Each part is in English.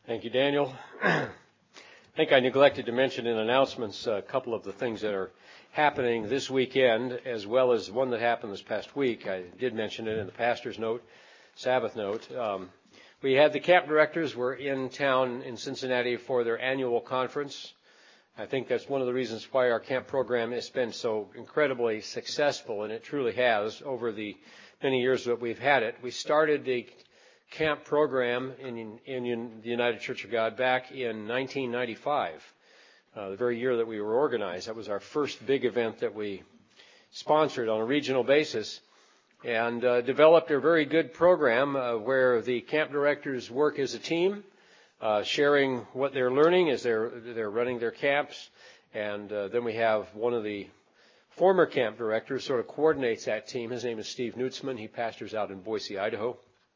Thank you, Daniel. I think I neglected to mention in announcements a couple of the things that are happening this weekend, as well as one that happened this past week. I did mention it in the pastor's note, Sabbath note. We had the camp directors were in town in Cincinnati for their annual conference. I think that's one of the reasons why our camp program has been so incredibly successful, and it truly has over the many years that we've had it. We started the camp program in the United Church of God back in 1995, the very year that we were organized. That was our first big event that we sponsored on a regional basis, and developed a very good program where the camp directors work as a team, sharing what they're learning as they're running their camps. And then we have one of the former camp directors sort of coordinates that team. His name is Steve Nutzman. He pastors out in Boise, Idaho.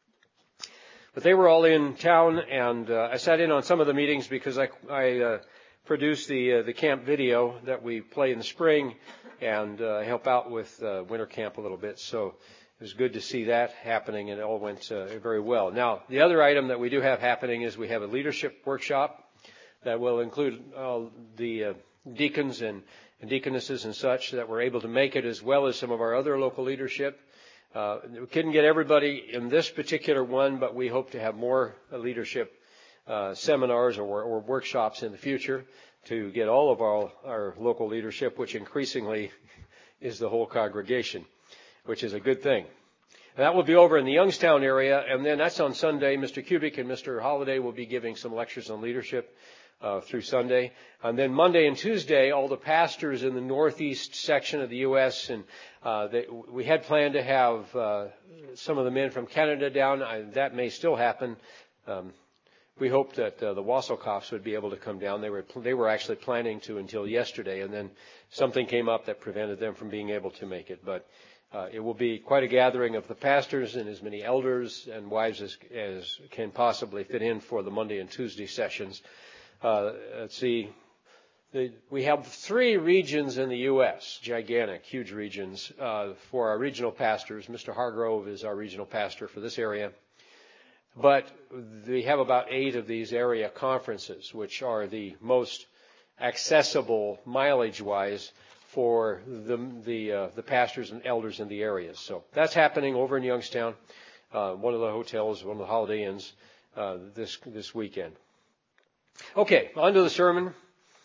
But they were all in town, and I sat in on some of the meetings because I produced the camp video that we play in the spring and help out with winter camp a little bit. So it was good to see that happening, and it all went very well. Now, the other item that we do have happening is we have a leadership workshop that will include the deacons and deaconesses and such that were able to make it, as well as some of our other local leadership. We couldn't get everybody in this particular one, but we hope to have more leadership seminars or workshops in the future to get all of our local leadership, which increasingly is the whole congregation, which is a good thing. And that will be over in the Youngstown area, and then that's on Sunday. Mr. Kubik and Mr. Holliday will be giving some lectures on leadership through Sunday. And then Monday and Tuesday, all the pastors in the northeast section of the U.S. and we had planned to have some of the men from Canada down. That may still happen. We hoped that the Wasselkoffs would be able to come down. They were actually planning to until yesterday, and then something came up that prevented them from being able to make it. But it will be quite a gathering of the pastors and as many elders and wives as can possibly fit in for the Monday and Tuesday sessions. Let's see. We have 3 regions in the U.S., gigantic, huge regions, for our regional pastors. Mr. Hargrove is our regional pastor for this area. But we have about 8 of these area conferences, which are the most accessible mileage-wise for the pastors and elders in the areas. So that's happening over in Youngstown, one of the hotels, one of the Holiday Inns, this weekend. Okay, on to the sermon.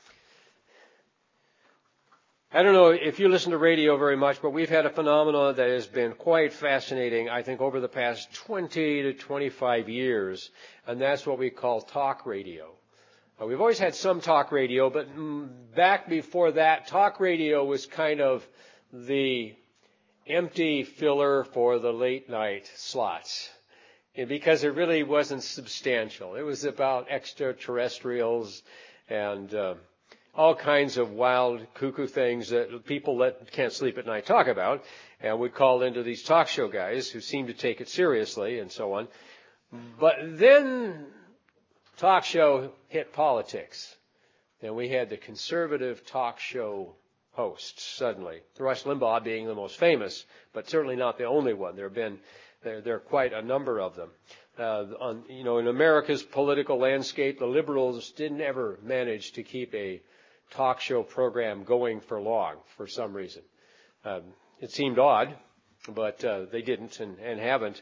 I don't know if you listen to radio very much, but we've had a phenomenon that has been quite fascinating, I think, over the past 20 to 25 years, and that's what we call talk radio. We've always had some talk radio, but back before that, talk radio was kind of the empty filler for the late night slots, because it really wasn't substantial. It was about extraterrestrials and all kinds of wild, cuckoo things that people that can't sleep at night talk about, and would call into these talk show guys who seem to take it seriously and so on. But then talk show hit politics, and we had the conservative talk show hosts suddenly. Rush Limbaugh being the most famous, but certainly not the only one. There are quite a number of them. In America's political landscape, the liberals didn't ever manage to keep a talk show program going for long for some reason. It seemed odd, but they didn't and haven't.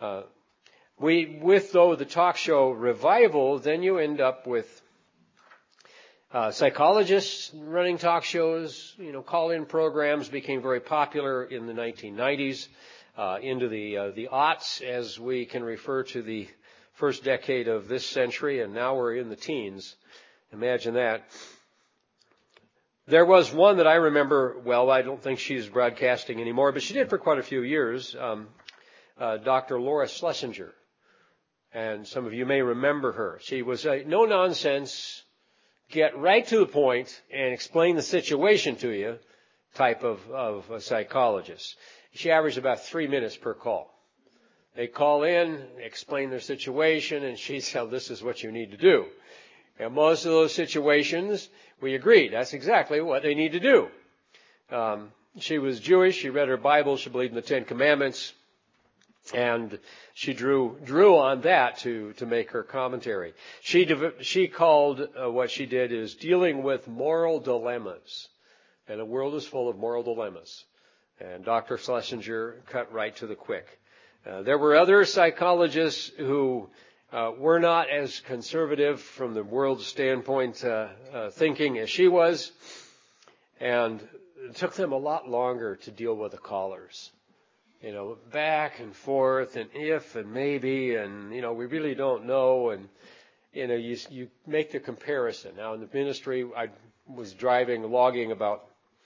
With the talk show revival, then you end up with psychologists running talk shows. Call-in programs became very popular in the 1990s, into the aughts, as we can refer to the first decade of this century, and now we're in the teens. Imagine that. There was one that I remember well. I don't think she's broadcasting anymore, but she did for quite a few years, Dr. Laura Schlesinger. And some of you may remember her. She was a no-nonsense, get right to the point and explain the situation to you type of a psychologist. She averaged about 3 minutes per call. They call in, explain their situation, and she said, this is what you need to do. And most of those situations, we agreed. That's exactly what they need to do. She was Jewish. She read her Bible. She believed in the 10 Commandments. And she drew on that to make her commentary. She called what she did is dealing with moral dilemmas. And the world is full of moral dilemmas. And Dr. Schlesinger cut right to the quick. There were other psychologists who were not as conservative from the world's standpoint thinking as she was. And it took them a lot longer to deal with the callers. Back and forth and if and maybe and, we really don't know. And, you make the comparison. Now in the ministry, I was logging about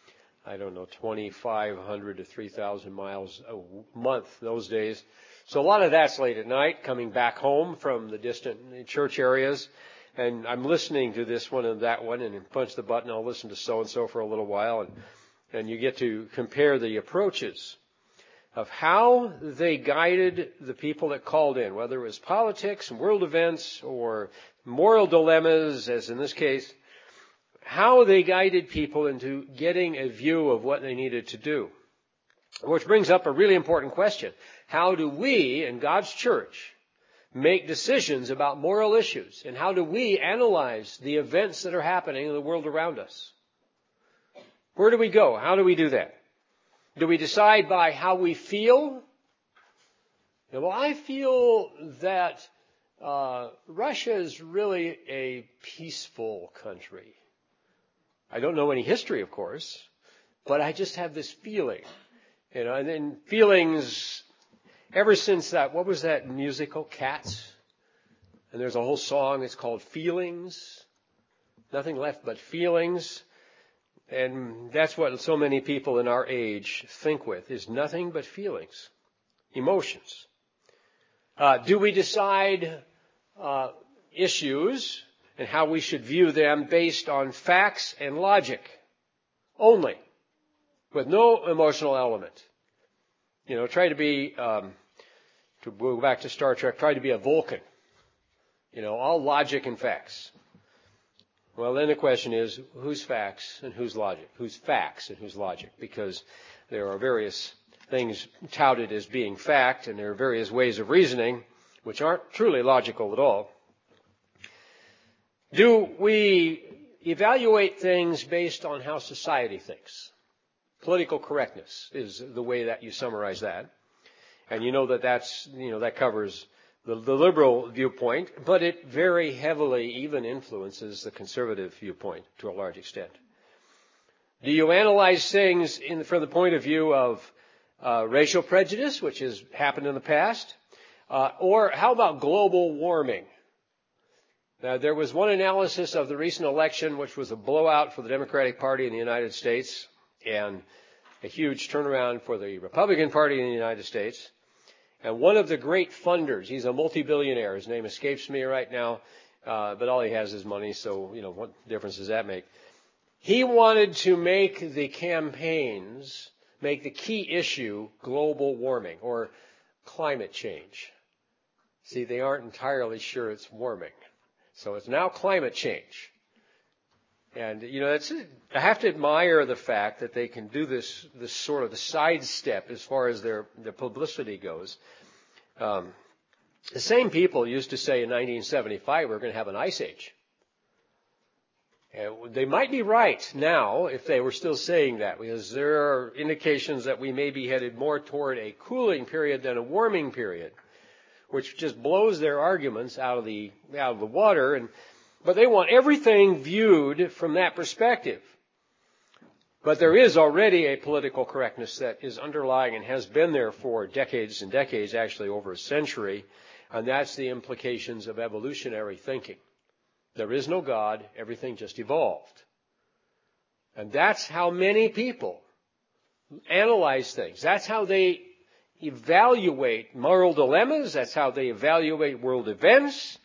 2,500 to 3,000 miles a month those days. So a lot of that's late at night, coming back home from the distant church areas. And I'm listening to this one and that one and punch the button. I'll listen to so-and-so for a little while. And you get to compare the approaches of how they guided the people that called in, whether it was politics, world events, or moral dilemmas, as in this case, how they guided people into getting a view of what they needed to do. Which brings up a really important question. How do we, in God's church, make decisions about moral issues? And how do we analyze the events that are happening in the world around us? Where do we go? How do we do that? Do we decide by how we feel? Well, I feel that Russia is really a peaceful country. I don't know any history, of course, but I just have this feeling. And then feelings, ever since what was that musical, Cats? And there's a whole song, it's called Feelings. Nothing left but feelings. And that's what so many people in our age think with, is nothing but feelings, emotions. Do we decide issues and how we should view them based on facts and logic only, with no emotional element? Try to be, to go back to Star Trek, try to be a Vulcan. All logic and facts. Well, then the question is, whose facts and whose logic? Whose facts and whose logic? Because there are various things touted as being fact, and there are various ways of reasoning which aren't truly logical at all. Do we evaluate things based on how society thinks? Political correctness is the way that you summarize that. And that covers the liberal viewpoint, but it very heavily even influences the conservative viewpoint to a large extent. Do you analyze things from the point of view of racial prejudice, which has happened in the past? Or how about global warming? Now, there was one analysis of the recent election, which was a blowout for the Democratic Party in the United States and a huge turnaround for the Republican Party in the United States. And one of the great funders, he's a multi-billionaire. His name escapes me right now, but all he has is money, so, what difference does that make? He wanted to make the campaigns, make the key issue global warming or climate change. See, they aren't entirely sure it's warming. So it's now climate change. And, I have to admire the fact that they can do this sort of the sidestep as far as their publicity goes. The same people used to say in 1975 we're going to have an ice age. And they might be right now if they were still saying that, because there are indications that we may be headed more toward a cooling period than a warming period, which just blows their arguments out of the water. But they want everything viewed from that perspective. But there is already a political correctness that is underlying and has been there for decades and decades, actually over a century, and that's the implications of evolutionary thinking. There is no God, everything just evolved. And that's how many people analyze things. That's how they evaluate moral dilemmas. That's how they evaluate world events.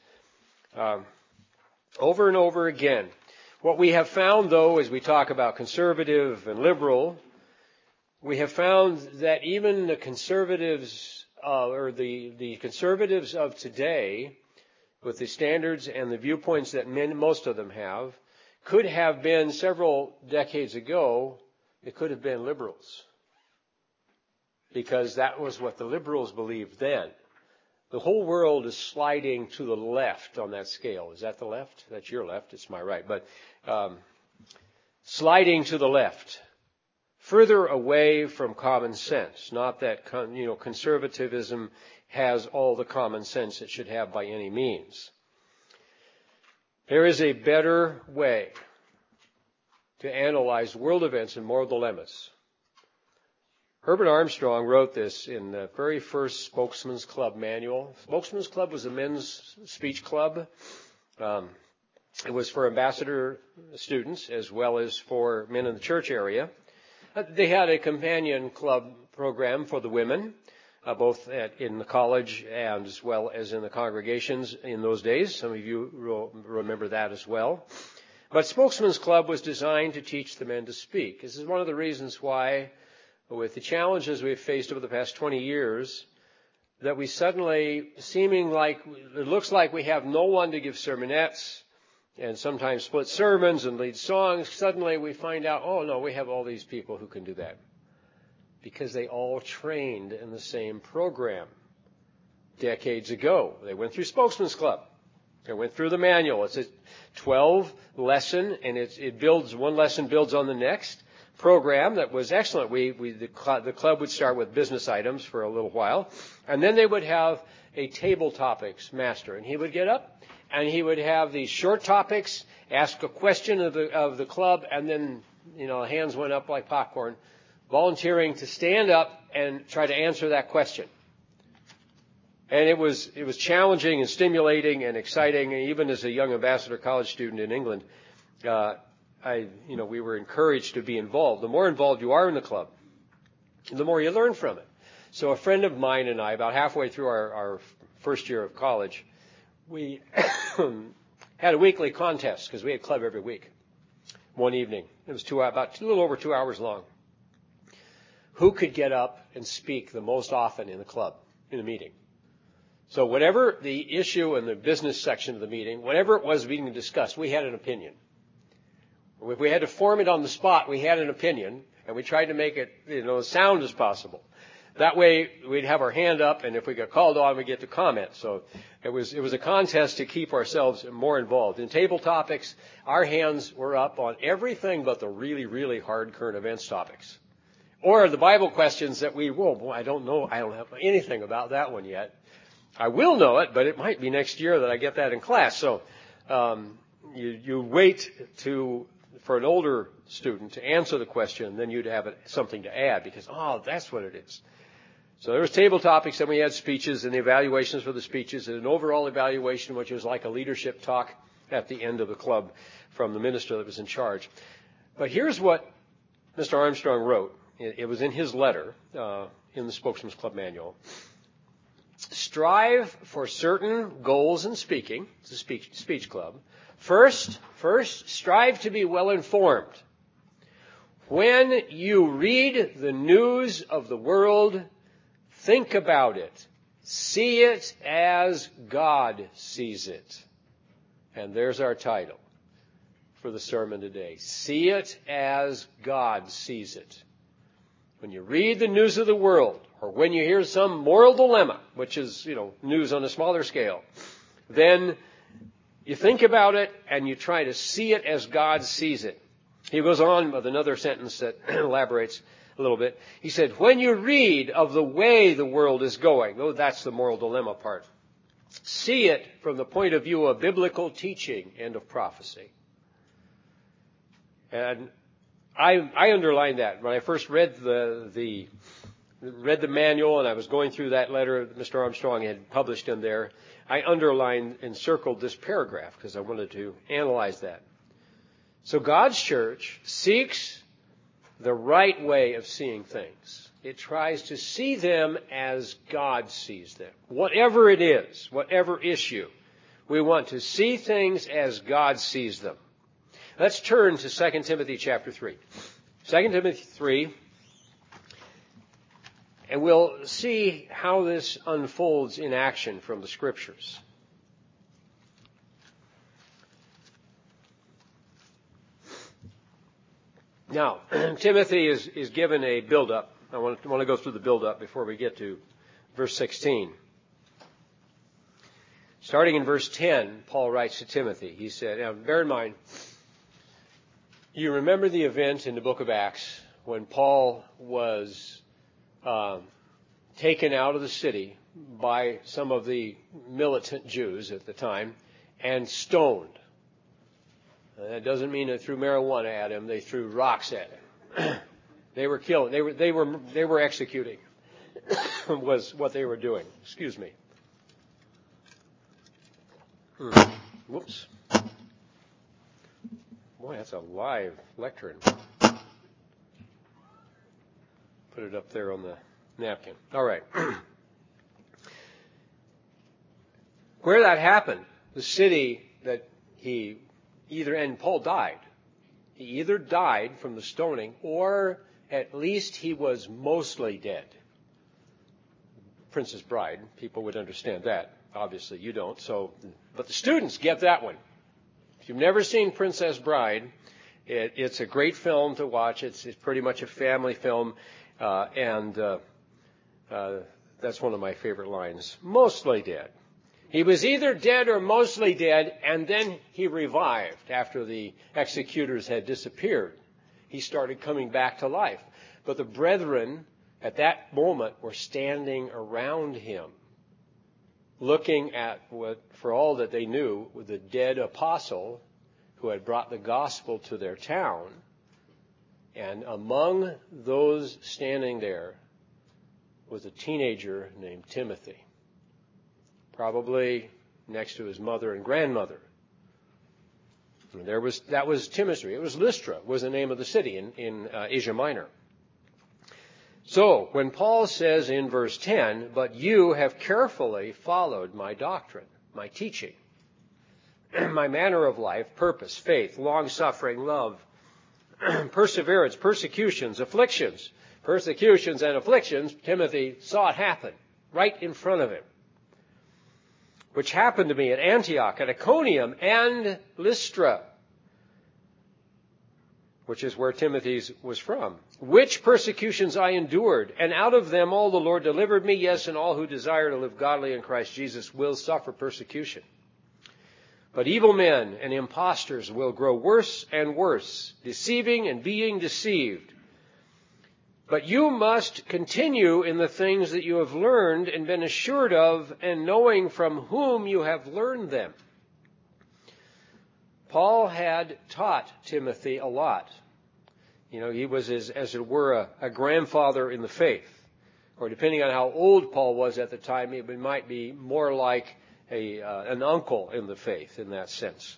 Over and over again. What we have found, though, as we talk about conservative and liberal, we have found that even the conservatives, or the conservatives of today, with the standards and the viewpoints that most of them have, could have been several decades ago, it could have been liberals. because that was what the liberals believed then. The whole world is sliding to the left on that scale. Is that the left? That's your left. It's my right. But sliding to the left, further away from common sense. Not that conservatism has all the common sense it should have by any means. There is a better way to analyze world events and moral dilemmas. Herbert Armstrong wrote this in the very first Spokesman's Club manual. Spokesman's Club was a men's speech club. It was for ambassador students as well as for men in the church area. They had a companion club program for the women, both in the college and as well as in the congregations in those days. Some of you will remember that as well. But Spokesman's Club was designed to teach the men to speak. This is one of the reasons why, with the challenges we've faced over the past 20 years, that we suddenly, seeming like, it looks like we have no one to give sermonettes and sometimes split sermons and lead songs, suddenly we find out, oh no, we have all these people who can do that. Because they all trained in the same program. Decades ago, they went through Spokesman's Club. They went through the manual. It's a 12 lesson, and it builds, one lesson builds on the next. Program that was excellent. The club would start with business items for a little while, and then they would have a table topics master, and he would get up and he would have these short topics, ask a question of the club, and then hands went up like popcorn, volunteering to stand up and try to answer that question. And it was challenging and stimulating and exciting. And even as a young ambassador college student in England, we were encouraged to be involved. The more involved you are in the club, the more you learn from it. So a friend of mine and I, about halfway through our first year of college, we had a weekly contest because we had club every week. One evening, it was about a little over 2 hours long. Who could get up and speak the most often in the club, in a meeting? So whatever the issue in the business section of the meeting, whatever it was being discussed, we had an opinion. If we had to form it on the spot, we had an opinion, and we tried to make it, as sound as possible. That way, we'd have our hand up, and if we got called on, we'd get to comment. So it was a contest to keep ourselves more involved. In table topics, our hands were up on everything but the really, really hard current events topics. Or the Bible questions that I don't know, I don't have anything about that one yet. I will know it, but it might be next year that I get that in class. So you wait for an older student to answer the question, and then you'd have something to add because, that's what it is. So there was table topics, and we had speeches and the evaluations for the speeches and an overall evaluation, which was like a leadership talk at the end of the club from the minister that was in charge. But here's what Mr. Armstrong wrote. It was in his letter in the Spokesman's Club manual. Strive for certain goals in speaking. It's a speech club. First, strive to be well informed. When you read the news of the world, think about it. See it as God sees it. And there's our title for the sermon today. See it as God sees it. When you read the news of the world, or when you hear some moral dilemma, which is, news on a smaller scale, then you think about it and you try to see it as God sees it. He goes on with another sentence that elaborates a little bit. He said, when you read of the way the world is going, that's the moral dilemma part, see it from the point of view of biblical teaching and of prophecy. And I underlined that when I first read the manual, and I was going through that letter that Mr. Armstrong had published in there. I underlined and circled this paragraph because I wanted to analyze that. So God's church seeks the right way of seeing things. It tries to see them as God sees them. Whatever it is, whatever issue, we want to see things as God sees them. Let's turn to 2 Timothy chapter 3. 2 Timothy 3, and we'll see how this unfolds in action from the Scriptures. Now, Timothy is given a build-up I want to go through the build-up before we get to verse 16. Starting in verse 10, Paul writes to Timothy. He said, now bear in mind, you remember the event in the book of Acts when Paul was taken out of the city by some of the militant Jews at the time and stoned. That doesn't mean they threw marijuana at him. They threw rocks at him. They were killing. They were executing. Was what they were doing. Excuse me. Whoops. Boy, that's a live lectern. Put it up there on the napkin. All right. Where that happened, the city that and Paul died. He either died from the stoning or at least he was mostly dead. Princess Bride, people would understand that. Obviously, you don't. But the students get that one. If you've never seen Princess Bride, it's a great film to watch. It's pretty much a family film, and that's one of my favorite lines. Mostly dead. He was either dead or mostly dead, and then he revived after the executors had disappeared. He started coming back to life. But the brethren at that moment were standing around him, looking at what, for all that they knew, was the dead apostle who had brought the gospel to their town. And among those standing there was a teenager named Timothy, probably next to his mother and grandmother. And that was Timothy. It was Lystra, was the name of the city in Asia Minor. So, when Paul says in verse 10, but you have carefully followed my doctrine, my teaching, my manner of life, purpose, faith, long-suffering, love, perseverance, persecutions, afflictions. Persecutions and afflictions, Timothy saw it happen right in front of him, which happened to me at Antioch, at Iconium, and Lystra, which is where Timothy was from. Which persecutions I endured, and out of them all the Lord delivered me. Yes, and all who desire to live godly in Christ Jesus will suffer persecution. But evil men and impostors will grow worse and worse, deceiving and being deceived. But you must continue in the things that you have learned and been assured of, and knowing from whom you have learned them. Paul had taught Timothy a lot. You know, he was, as it were, a grandfather in the faith. Or depending on how old Paul was at the time, he might be more like an uncle in the faith in that sense.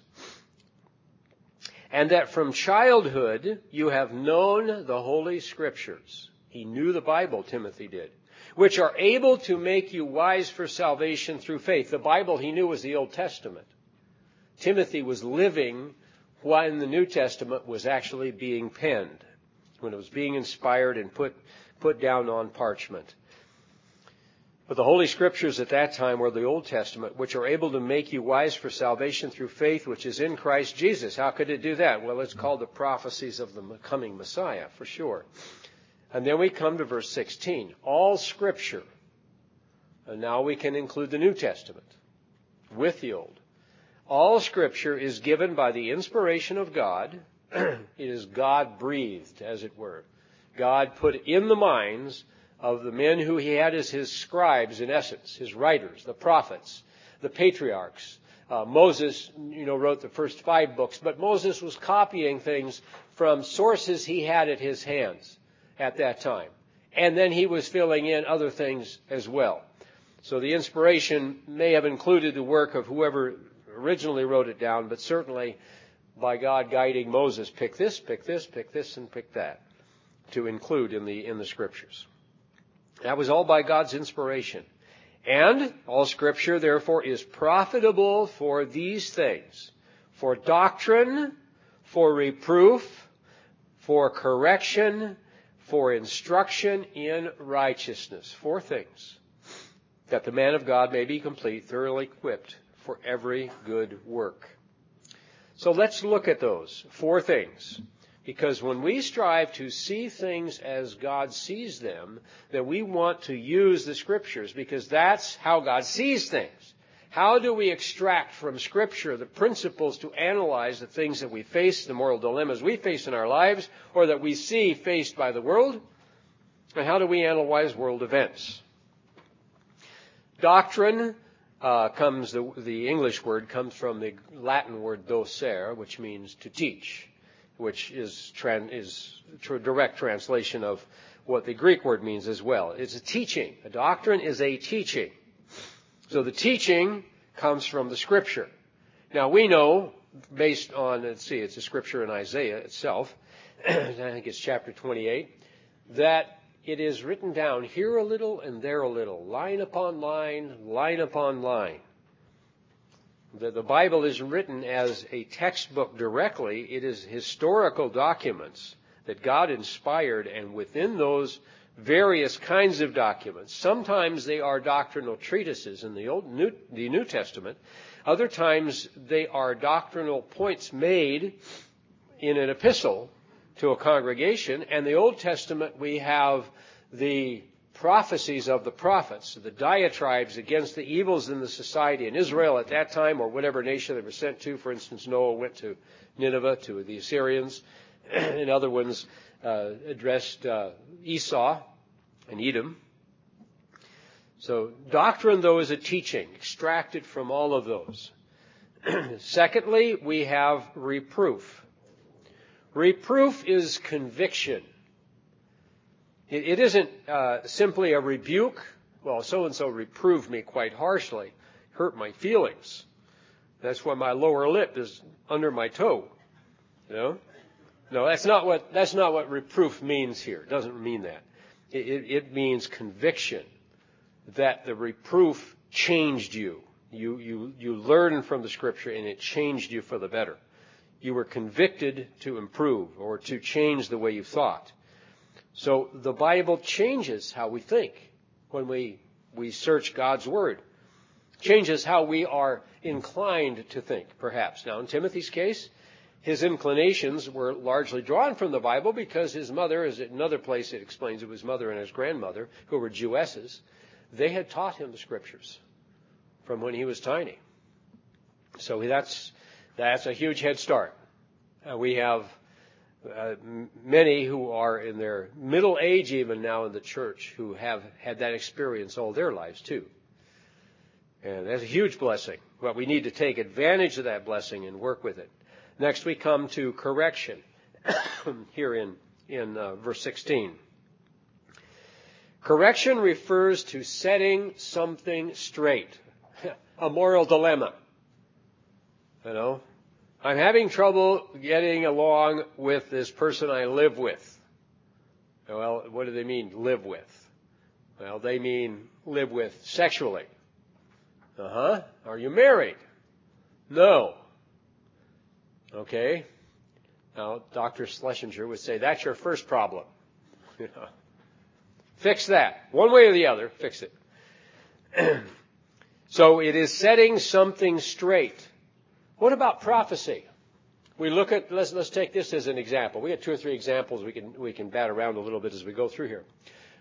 And that from childhood you have known the Holy Scriptures. He knew the Bible, Timothy did, which are able to make you wise for salvation through faith. The Bible he knew was the Old Testament. Timothy was living when the New Testament was actually being penned, when it was being inspired and put down on parchment. But the Holy Scriptures at that time were the Old Testament, which are able to make you wise for salvation through faith, which is in Christ Jesus. How could it do that? Well, it's called the prophecies of the coming Messiah, for sure. And then we come to verse 16. All Scripture, and now we can include the New Testament with the Old. All Scripture is given by the inspiration of God. It is God-breathed, as it were. God put in the minds of the men who he had as his scribes, in essence, his writers, the prophets, the patriarchs. Moses, wrote the first 5 books, but Moses was copying things from sources he had at his hands at that time. And then he was filling in other things as well. So the inspiration may have included the work of whoever originally wrote it down, but certainly by God guiding Moses, pick this, and pick that to include in the Scriptures. That was all by God's inspiration. And all Scripture, therefore, is profitable for these things: for doctrine, for reproof, for correction, for instruction in righteousness. 4 things. That the man of God may be complete, thoroughly equipped for every good work. So let's look at those 4 things. Because when we strive to see things as God sees them, then we want to use the Scriptures, because that's how God sees things. How do we extract from Scripture the principles to analyze the things that we face, the moral dilemmas we face in our lives, or that we see faced by the world? And how do we analyze world events? Doctrine the English word comes from the Latin word docere, which means to teach, which is direct translation of what the Greek word means as well. It's a teaching. A doctrine is a teaching. So the teaching comes from the Scripture. Now we know, based on, it's a Scripture in Isaiah itself, I think it's chapter 28, that it is written down here a little and there a little, line upon line, line upon line. The Bible is written as a textbook directly. It is historical documents that God inspired, and within those various kinds of documents, sometimes they are doctrinal treatises in the New Testament. Other times they are doctrinal points made in an epistle to a congregation. And the Old Testament, we have the prophecies of the prophets, the diatribes against the evils in the society in Israel at that time, or whatever nation they were sent to. For instance, Noah went to Nineveh, to the Assyrians, and other ones addressed Esau and Edom. So doctrine, though, is a teaching extracted from all of those. Secondly, we have reproof. Reproof is conviction. It isn't simply a rebuke. Well, so-and-so reproved me quite harshly, hurt my feelings. That's why my lower lip is under my toe. You know? No, that's not what reproof means here. It doesn't mean that. It means conviction, that the reproof changed you. You learned from the Scripture and it changed you for the better. You were convicted to improve or to change the way you thought. So the Bible changes how we think when we search God's Word. Changes how we are inclined to think, perhaps. Now, in Timothy's case, his inclinations were largely drawn from the Bible because his mother, as in another place it explains, it was mother and his grandmother, who were Jewesses. They had taught him the Scriptures from when he was tiny. So that's a huge head start. We have many who are in their middle age even now in the church who have had that experience all their lives too. And that's a huge blessing. But we need to take advantage of that blessing and work with it. Next we come to correction here in verse 16. Correction refers to setting something straight. A moral dilemma. You know, I'm having trouble getting along with this person I live with. Well, what do they mean, live with? Well, they mean live with sexually. Are you married? No. Okay. Now, Dr. Schlesinger would say, that's your first problem. Fix that. One way or the other, fix it. So it is setting something straight. What about prophecy? We look at, let's take this as an example. We have 2 or 3 examples we can bat around a little bit as we go through here.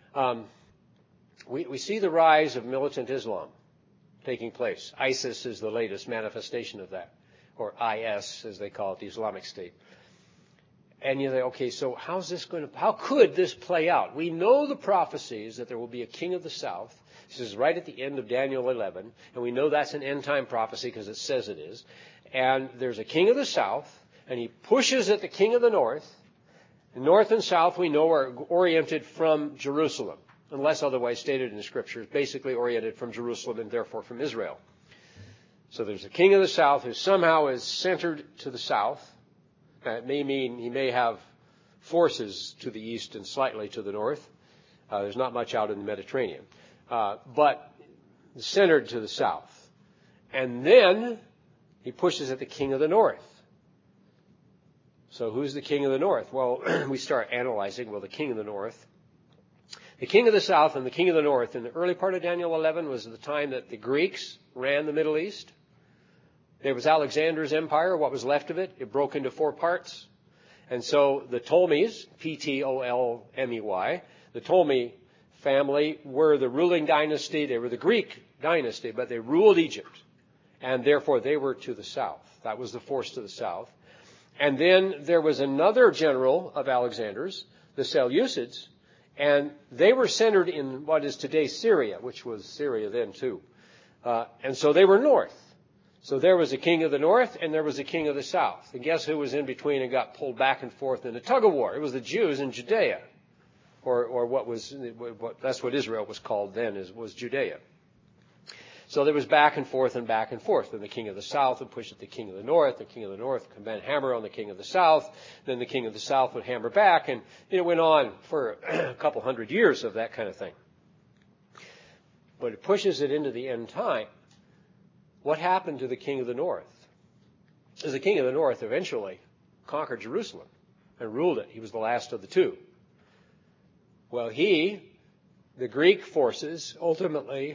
We see the rise of militant Islam taking place. ISIS is the latest manifestation of that, or IS as they call it, the Islamic State. And you think, okay, so how could this play out? We know the prophecies that there will be a king of the south. This is right at the end of Daniel 11, and we know that's an end-time prophecy because it says it is. And there's a king of the south, and he pushes at the king of the north. The north and south, we know, are oriented from Jerusalem, unless otherwise stated in the Scriptures, basically oriented from Jerusalem and therefore from Israel. So there's a king of the south who somehow is centered to the south. It may mean he may have forces to the east and slightly to the north. There's not much out in the Mediterranean. But centered to the south. And then he pushes at the king of the north. So who's the king of the north? Well, we start analyzing, the king of the north. The king of the south and the king of the north in the early part of Daniel 11 was the time that the Greeks ran the Middle East. There was Alexander's empire, what was left of it. It broke into 4 parts. And so the Ptolemies, Ptolemy, the Ptolemy family were the ruling dynasty. They were the Greek dynasty, but they ruled Egypt. And therefore they were to the south. That was the force to the south. And then there was another general of Alexander's, the Seleucids, and they were centered in what is today Syria, which was Syria then too. And so they were north. So there was a king of the north and there was a king of the south. And guess who was in between and got pulled back and forth in a tug of war? It was the Jews in Judea. Or that's what Israel was called then, was Judea. So there was back and forth and back and forth. Then the king of the south would push at the king of the north. The king of the north would then hammer on the king of the south. Then the king of the south would hammer back. And it went on for a couple hundred years of that kind of thing. But it pushes it into the end time. What happened to the king of the north? As the king of the north eventually conquered Jerusalem and ruled it. He was the last of the two. Well, the Greek forces, ultimately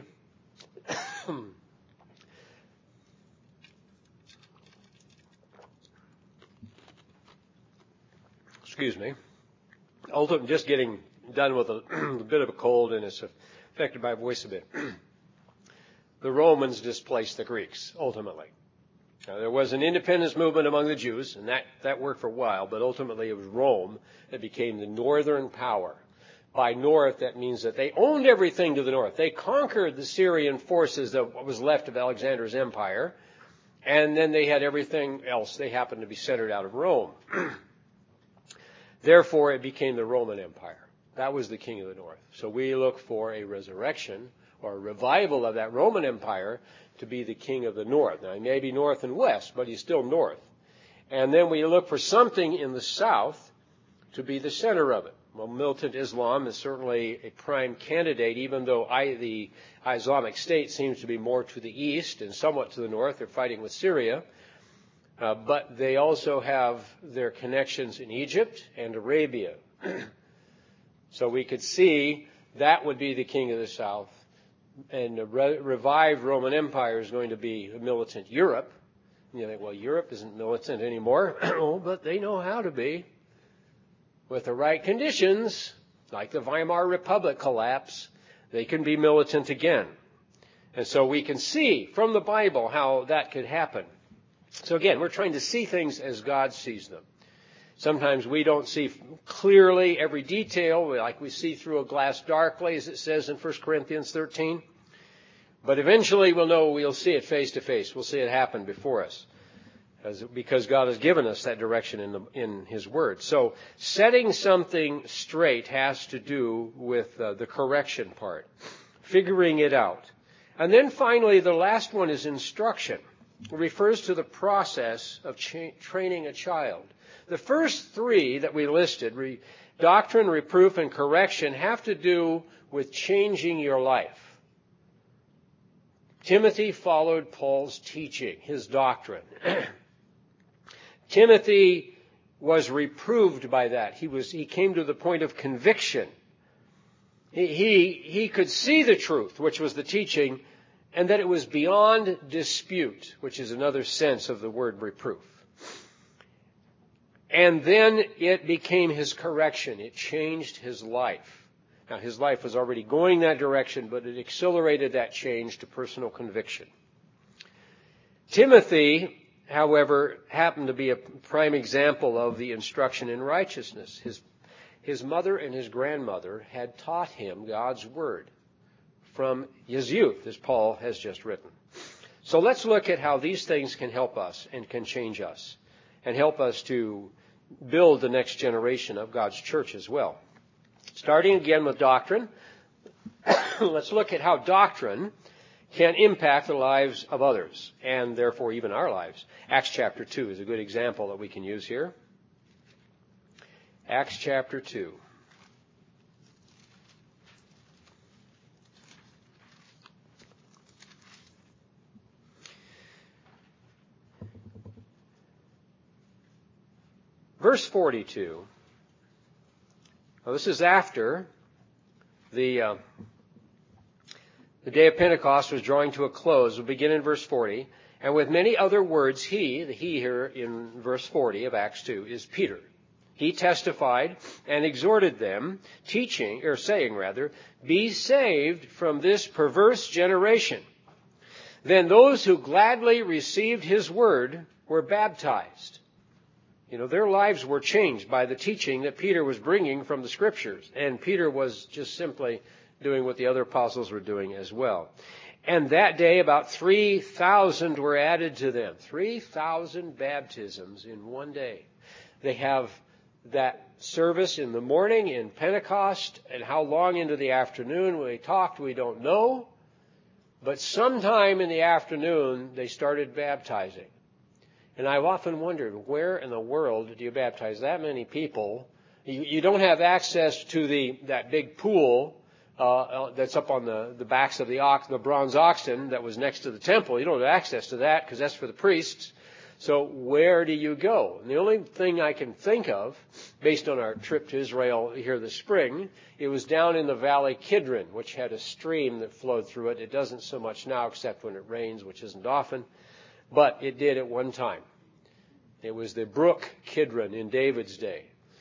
just getting done with a bit of a cold, and it's affected my voice a bit. The Romans displaced the Greeks, ultimately. Now, there was an independence movement among the Jews, and that worked for a while, but ultimately it was Rome that became the northern power. By north, that means that they owned everything to the north. They conquered the Syrian forces of what was left of Alexander's empire, and then they had everything else. They happened to be centered out of Rome. Therefore, it became the Roman Empire. That was the king of the north. So we look for a resurrection or a revival of that Roman Empire to be the king of the north. Now, he may be north and west, but he's still north. And then we look for something in the south to be the center of it. Well, militant Islam is certainly a prime candidate, even though the Islamic State seems to be more to the east and somewhat to the north. They're fighting with Syria. But they also have their connections in Egypt and Arabia. So we could see that would be the king of the south. And the revived Roman Empire is going to be a militant Europe. And you think, well, Europe isn't militant anymore. Oh, but they know how to be. With the right conditions, like the Weimar Republic collapse, they can be militant again. And so we can see from the Bible how that could happen. So again, we're trying to see things as God sees them. Sometimes we don't see clearly every detail, like we see through a glass darkly, as it says in 1 Corinthians 13. But eventually we'll see it face to face. We'll see it happen before us. Because God has given us that direction in His Word. So setting something straight has to do with the correction part. Figuring it out. And then finally, the last one is instruction. It refers to the process of training a child. The first three that we listed, doctrine, reproof, and correction, have to do with changing your life. Timothy followed Paul's teaching, his doctrine. Timothy was reproved by that. He came to the point of conviction. He could see the truth, which was the teaching, and that it was beyond dispute, which is another sense of the word reproof. And then it became his correction. It changed his life. Now, his life was already going that direction, but it accelerated that change to personal conviction. Timothy, however, happened to be a prime example of the instruction in righteousness. His mother and his grandmother had taught him God's Word from his youth, as Paul has just written. So let's look at how these things can help us and can change us and help us to build the next generation of God's church as well. Starting again with doctrine, let's look at how doctrine can impact the lives of others and therefore even our lives. Acts chapter 2 is a good example that we can use here. Acts chapter 2. Verse 42. Now this is after the day of Pentecost was drawing to a close. We'll begin in verse 40. And with many other words, the he here in verse 40 of Acts 2 is Peter. he testified and exhorted them, saying, be saved from this perverse generation. Then those who gladly received his word were baptized. Their lives were changed by the teaching that Peter was bringing from the Scriptures. And Peter was just simply doing what the other apostles were doing as well. And that day, about 3,000 were added to them. 3,000 baptisms in one day. They have that service in the morning in Pentecost, and how long into the afternoon they talked, we don't know. But sometime in the afternoon, they started baptizing. And I've often wondered, where in the world do you baptize that many people? You don't have access to that big pool that's up on the backs of the bronze oxen that was next to the temple. You don't have access to that because that's for the priests. So where do you go? And the only thing I can think of, based on our trip to Israel here this spring, it was down in the valley Kidron, which had a stream that flowed through it. It doesn't so much now except when it rains, which isn't often. But it did at one time. It was the brook Kidron in David's day.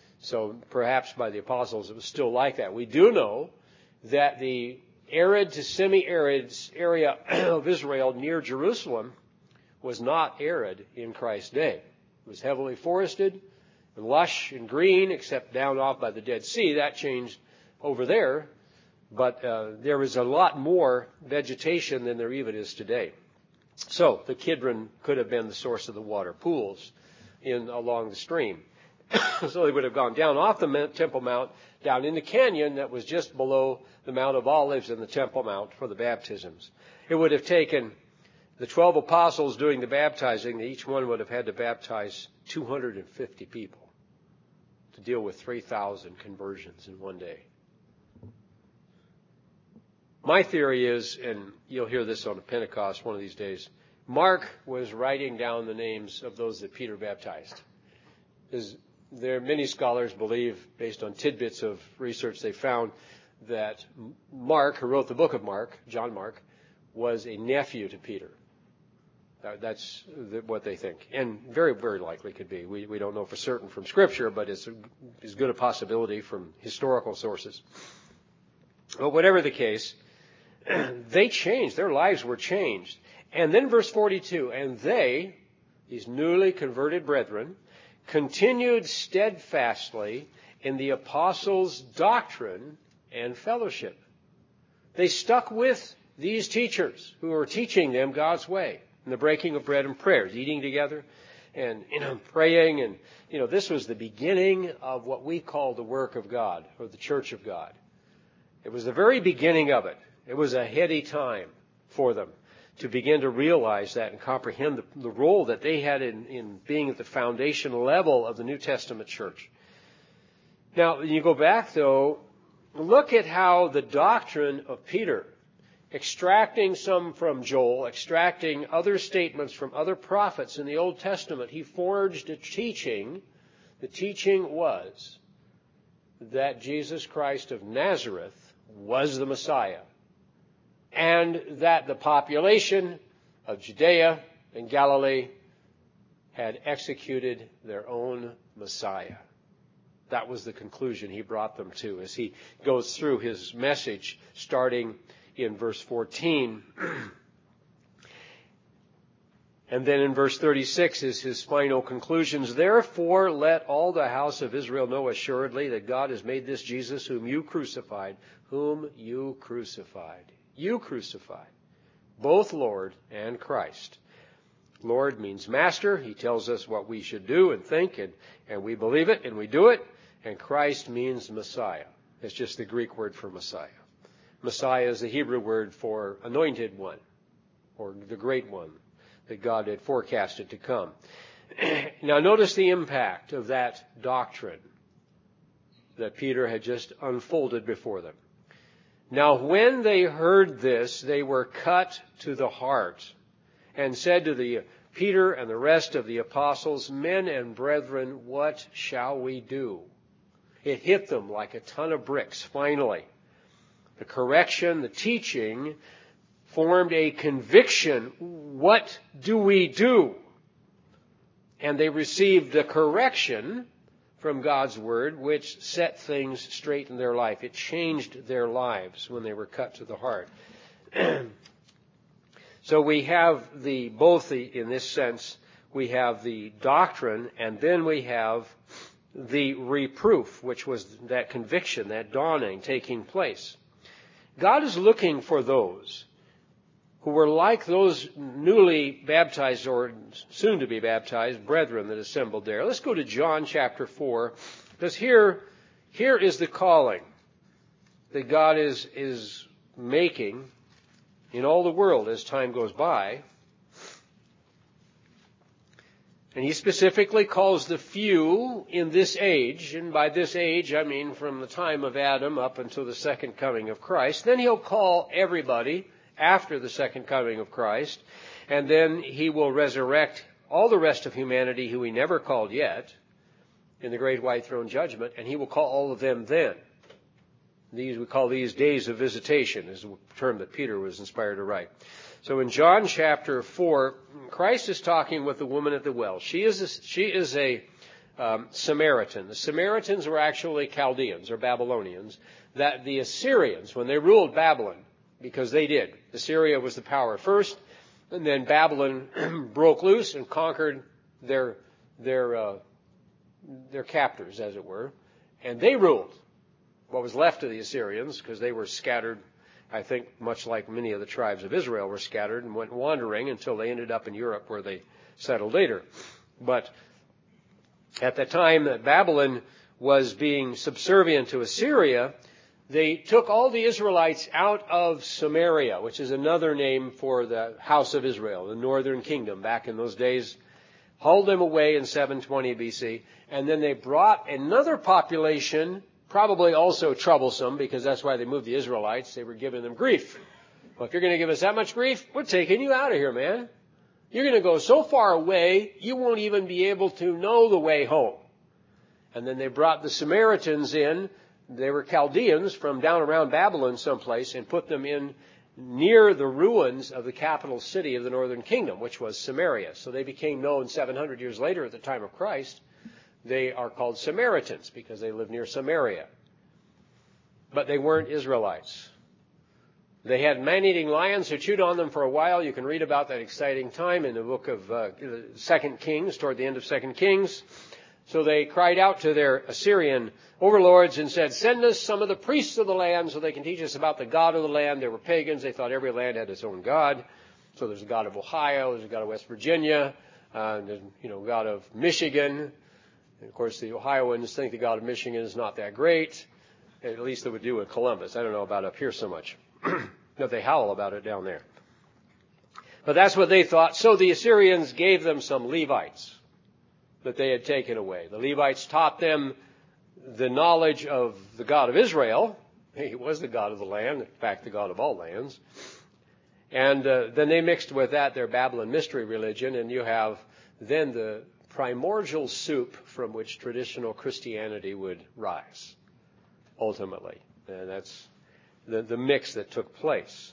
So perhaps by the apostles it was still like that. We do know that the arid to semi-arid area of Israel near Jerusalem was not arid in Christ's day. It was heavily forested and lush and green, except down off by the Dead Sea. That changed over there. But there was a lot more vegetation than there even is today. So the Kidron could have been the source of the water pools along the stream. So they would have gone down off the Temple Mount, down in the canyon that was just below the Mount of Olives and the Temple Mount for the baptisms. It would have taken the 12 apostles doing the baptizing. Each one would have had to baptize 250 people to deal with 3,000 conversions in one day. My theory is, and you'll hear this on a Pentecost one of these days, Mark was writing down the names of those that Peter baptized. Many scholars believe, based on tidbits of research they found, that Mark, who wrote the book of Mark, John Mark, was a nephew to Peter. That's what they think. And very, very likely could be. We don't know for certain from Scripture, but it's as good a possibility from historical sources. But whatever the case, they changed. Their lives were changed. And then verse 42, and they, these newly converted brethren, continued steadfastly in the apostles' doctrine and fellowship. They stuck with these teachers who were teaching them God's way, and the breaking of bread and prayers, eating together and praying. And this was the beginning of what we call the work of God, or the church of God. It was the very beginning of it. It was a heady time for them to begin to realize that and comprehend the role that they had in being at the foundational level of the New Testament church. Now, when you go back, though, look at how the doctrine of Peter, extracting some from Joel, extracting other statements from other prophets in the Old Testament, he forged a teaching. The teaching was that Jesus Christ of Nazareth was the Messiah, and that the population of Judea and Galilee had executed their own Messiah. That was the conclusion he brought them to as he goes through his message, starting in verse 14. And then in verse 36 is his final conclusions. Therefore, let all the house of Israel know assuredly that God has made this Jesus whom you crucified, both Lord and Christ. Lord means master. He tells us what we should do and think, and we believe it and we do it. And Christ means Messiah. It's just the Greek word for Messiah. Messiah is the Hebrew word for anointed one, or the great one that God had forecasted to come. Now notice the impact of that doctrine that Peter had just unfolded before them. Now when they heard this, they were cut to the heart and said to Peter and the rest of the apostles, men and brethren, what shall we do? It hit them like a ton of bricks, finally. The correction, the teaching formed a conviction. What do we do? And they received the correction from God's Word, which set things straight in their life. It changed their lives when they were cut to the heart. So we have in this sense, we have the doctrine, and then we have the reproof, which was that conviction, that dawning taking place. God is looking for those who were like those newly baptized or soon to be baptized brethren that assembled there. Let's go to John chapter 4, because here is the calling that God is making in all the world as time goes by. And he specifically calls the few in this age, and by this age I mean from the time of Adam up until the second coming of Christ. Then he'll call everybody after the second coming of Christ, and then he will resurrect all the rest of humanity who he never called yet in the great white throne judgment, and he will call all of them then. We call these days of visitation, is the term that Peter was inspired to write. So in John chapter 4, Christ is talking with the woman at the well. She is a Samaritan. The Samaritans were actually Chaldeans or Babylonians, that the Assyrians, when they ruled Babylon, because they did. Assyria was the power first, and then Babylon broke loose and conquered their captors, as it were, and they ruled what was left of the Assyrians, because they were scattered, I think, much like many of the tribes of Israel were scattered and went wandering until they ended up in Europe, where they settled later. But at the time that Babylon was being subservient to Assyria, they took all the Israelites out of Samaria, which is another name for the house of Israel, the northern kingdom back in those days, hauled them away in 720 BC, and then they brought another population, probably also troublesome, because that's why they moved the Israelites. They were giving them grief. Well, if you're going to give us that much grief, we're taking you out of here, man. You're going to go so far away, you won't even be able to know the way home. And then they brought the Samaritans in. They were Chaldeans from down around Babylon someplace, and put them in near the ruins of the capital city of the northern kingdom, which was Samaria. So they became known 700 years later at the time of Christ. They are called Samaritans because they lived near Samaria. But they weren't Israelites. They had man-eating lions who chewed on them for a while. You can read about that exciting time in the book of 2 Kings, toward the end of 2 Kings. So they cried out to their Assyrian overlords and said, "Send us some of the priests of the land so they can teach us about the God of the land." They were pagans. They thought every land had its own God. So there's a God of Ohio, there's a God of West Virginia, there's God of Michigan. And of course, the Ohioans think the God of Michigan is not that great. At least they would do with Columbus. I don't know about up here so much. But they howl about it down there. But that's what they thought. So the Assyrians gave them some Levites that they had taken away. The Levites taught them the knowledge of the God of Israel. He was the God of the land, in fact, the God of all lands. And then they mixed with that their Babylon mystery religion, and you have then the primordial soup from which traditional Christianity would rise, ultimately. And that's the mix that took place.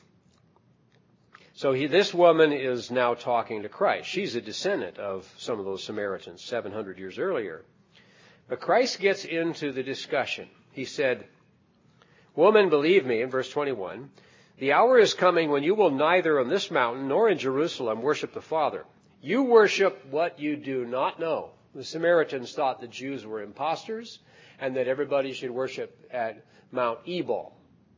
So this woman is now talking to Christ. She's a descendant of some of those Samaritans 700 years earlier. But Christ gets into the discussion. He said, "Woman, believe me," in verse 21, "the hour is coming when you will neither on this mountain nor in Jerusalem worship the Father. You worship what you do not know." The Samaritans thought the Jews were impostors and that everybody should worship at Mount Ebal,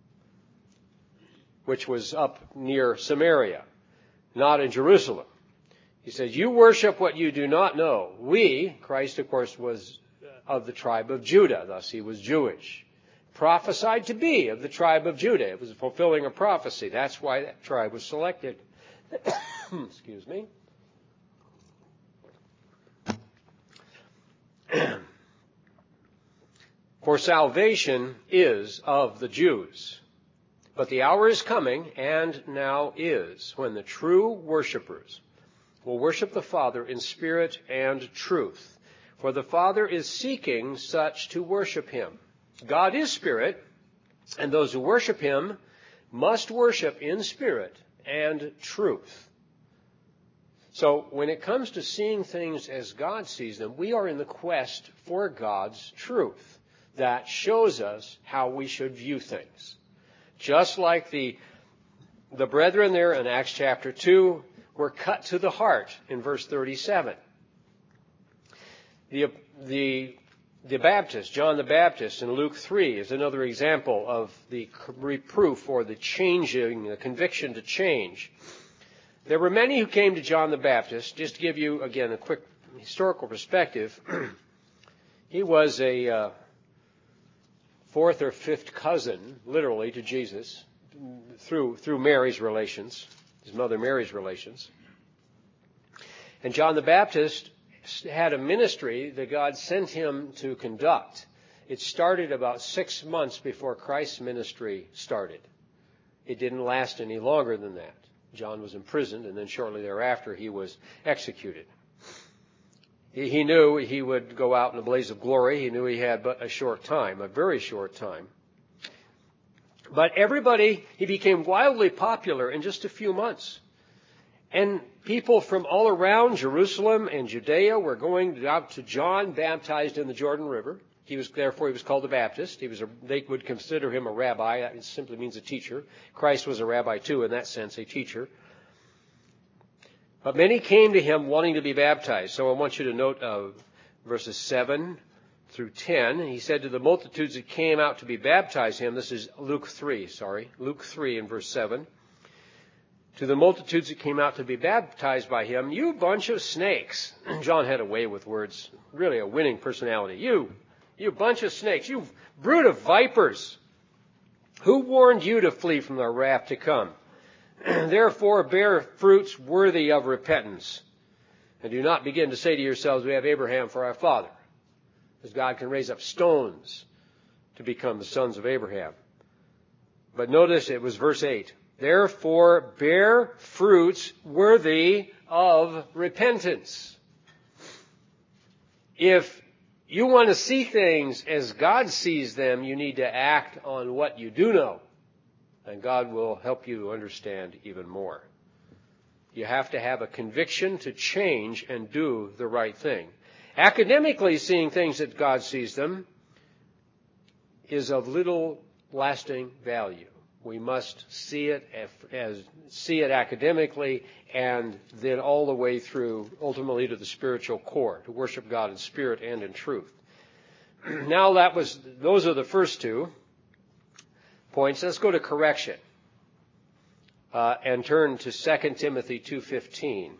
which was up near Samaria, not in Jerusalem. He says, "You worship what you do not know." Christ, of course, was of the tribe of Judah, thus he was Jewish. Prophesied to be of the tribe of Judah. It was fulfilling a prophecy. That's why that tribe was selected. Excuse me. For salvation is of the Jews. But the hour is coming, and now is, when the true worshipers will worship the Father in spirit and truth. For the Father is seeking such to worship him. God is spirit, and those who worship him must worship in spirit and truth. So when it comes to seeing things as God sees them, we are in the quest for God's truth that shows us how we should view things. Just like the brethren there in Acts chapter 2 were cut to the heart in verse 37. The Baptist, John the Baptist in Luke 3 is another example of the reproof or the changing, the conviction to change. There were many who came to John the Baptist. Just to give you, again, a quick historical perspective, he was a fourth or fifth cousin, literally, to Jesus through Mary's relations, his mother Mary's relations. And John the Baptist had a ministry that God sent him to conduct. It started about 6 months before Christ's ministry started. It didn't last any longer than that. John was imprisoned, and then shortly thereafter he was executed. He knew he would go out in a blaze of glory. He knew he had but a short time, a very short time. But he became wildly popular in just a few months. And people from all around Jerusalem and Judea were going out to John, baptized in the Jordan River. Therefore he was called a Baptist. They would consider him a rabbi. That simply means a teacher. Christ was a rabbi too, in that sense, a teacher. But many came to him wanting to be baptized. So I want you to note verses 7 through 10. He said to the multitudes that came out to be baptized him, this is Luke 3 in verse 7. To the multitudes that came out to be baptized by him, you bunch of snakes. John had a way with words, really a winning personality. You bunch of snakes, you brood of vipers. Who warned you to flee from the wrath to come? Therefore bear fruits worthy of repentance. And do not begin to say to yourselves, we have Abraham for our father. Because God can raise up stones to become the sons of Abraham. But notice it was verse 8. Therefore bear fruits worthy of repentance. If you want to see things as God sees them, you need to act on what you do know. And God will help you to understand even more. You have to have a conviction to change and do the right thing. Academically, seeing things as God sees them is of little lasting value. We must see it academically and then all the way through, ultimately, to the spiritual core, to worship God in spirit and in truth. Now those are the first 2 points. Let's go to correction and turn to 2 Timothy 2:15.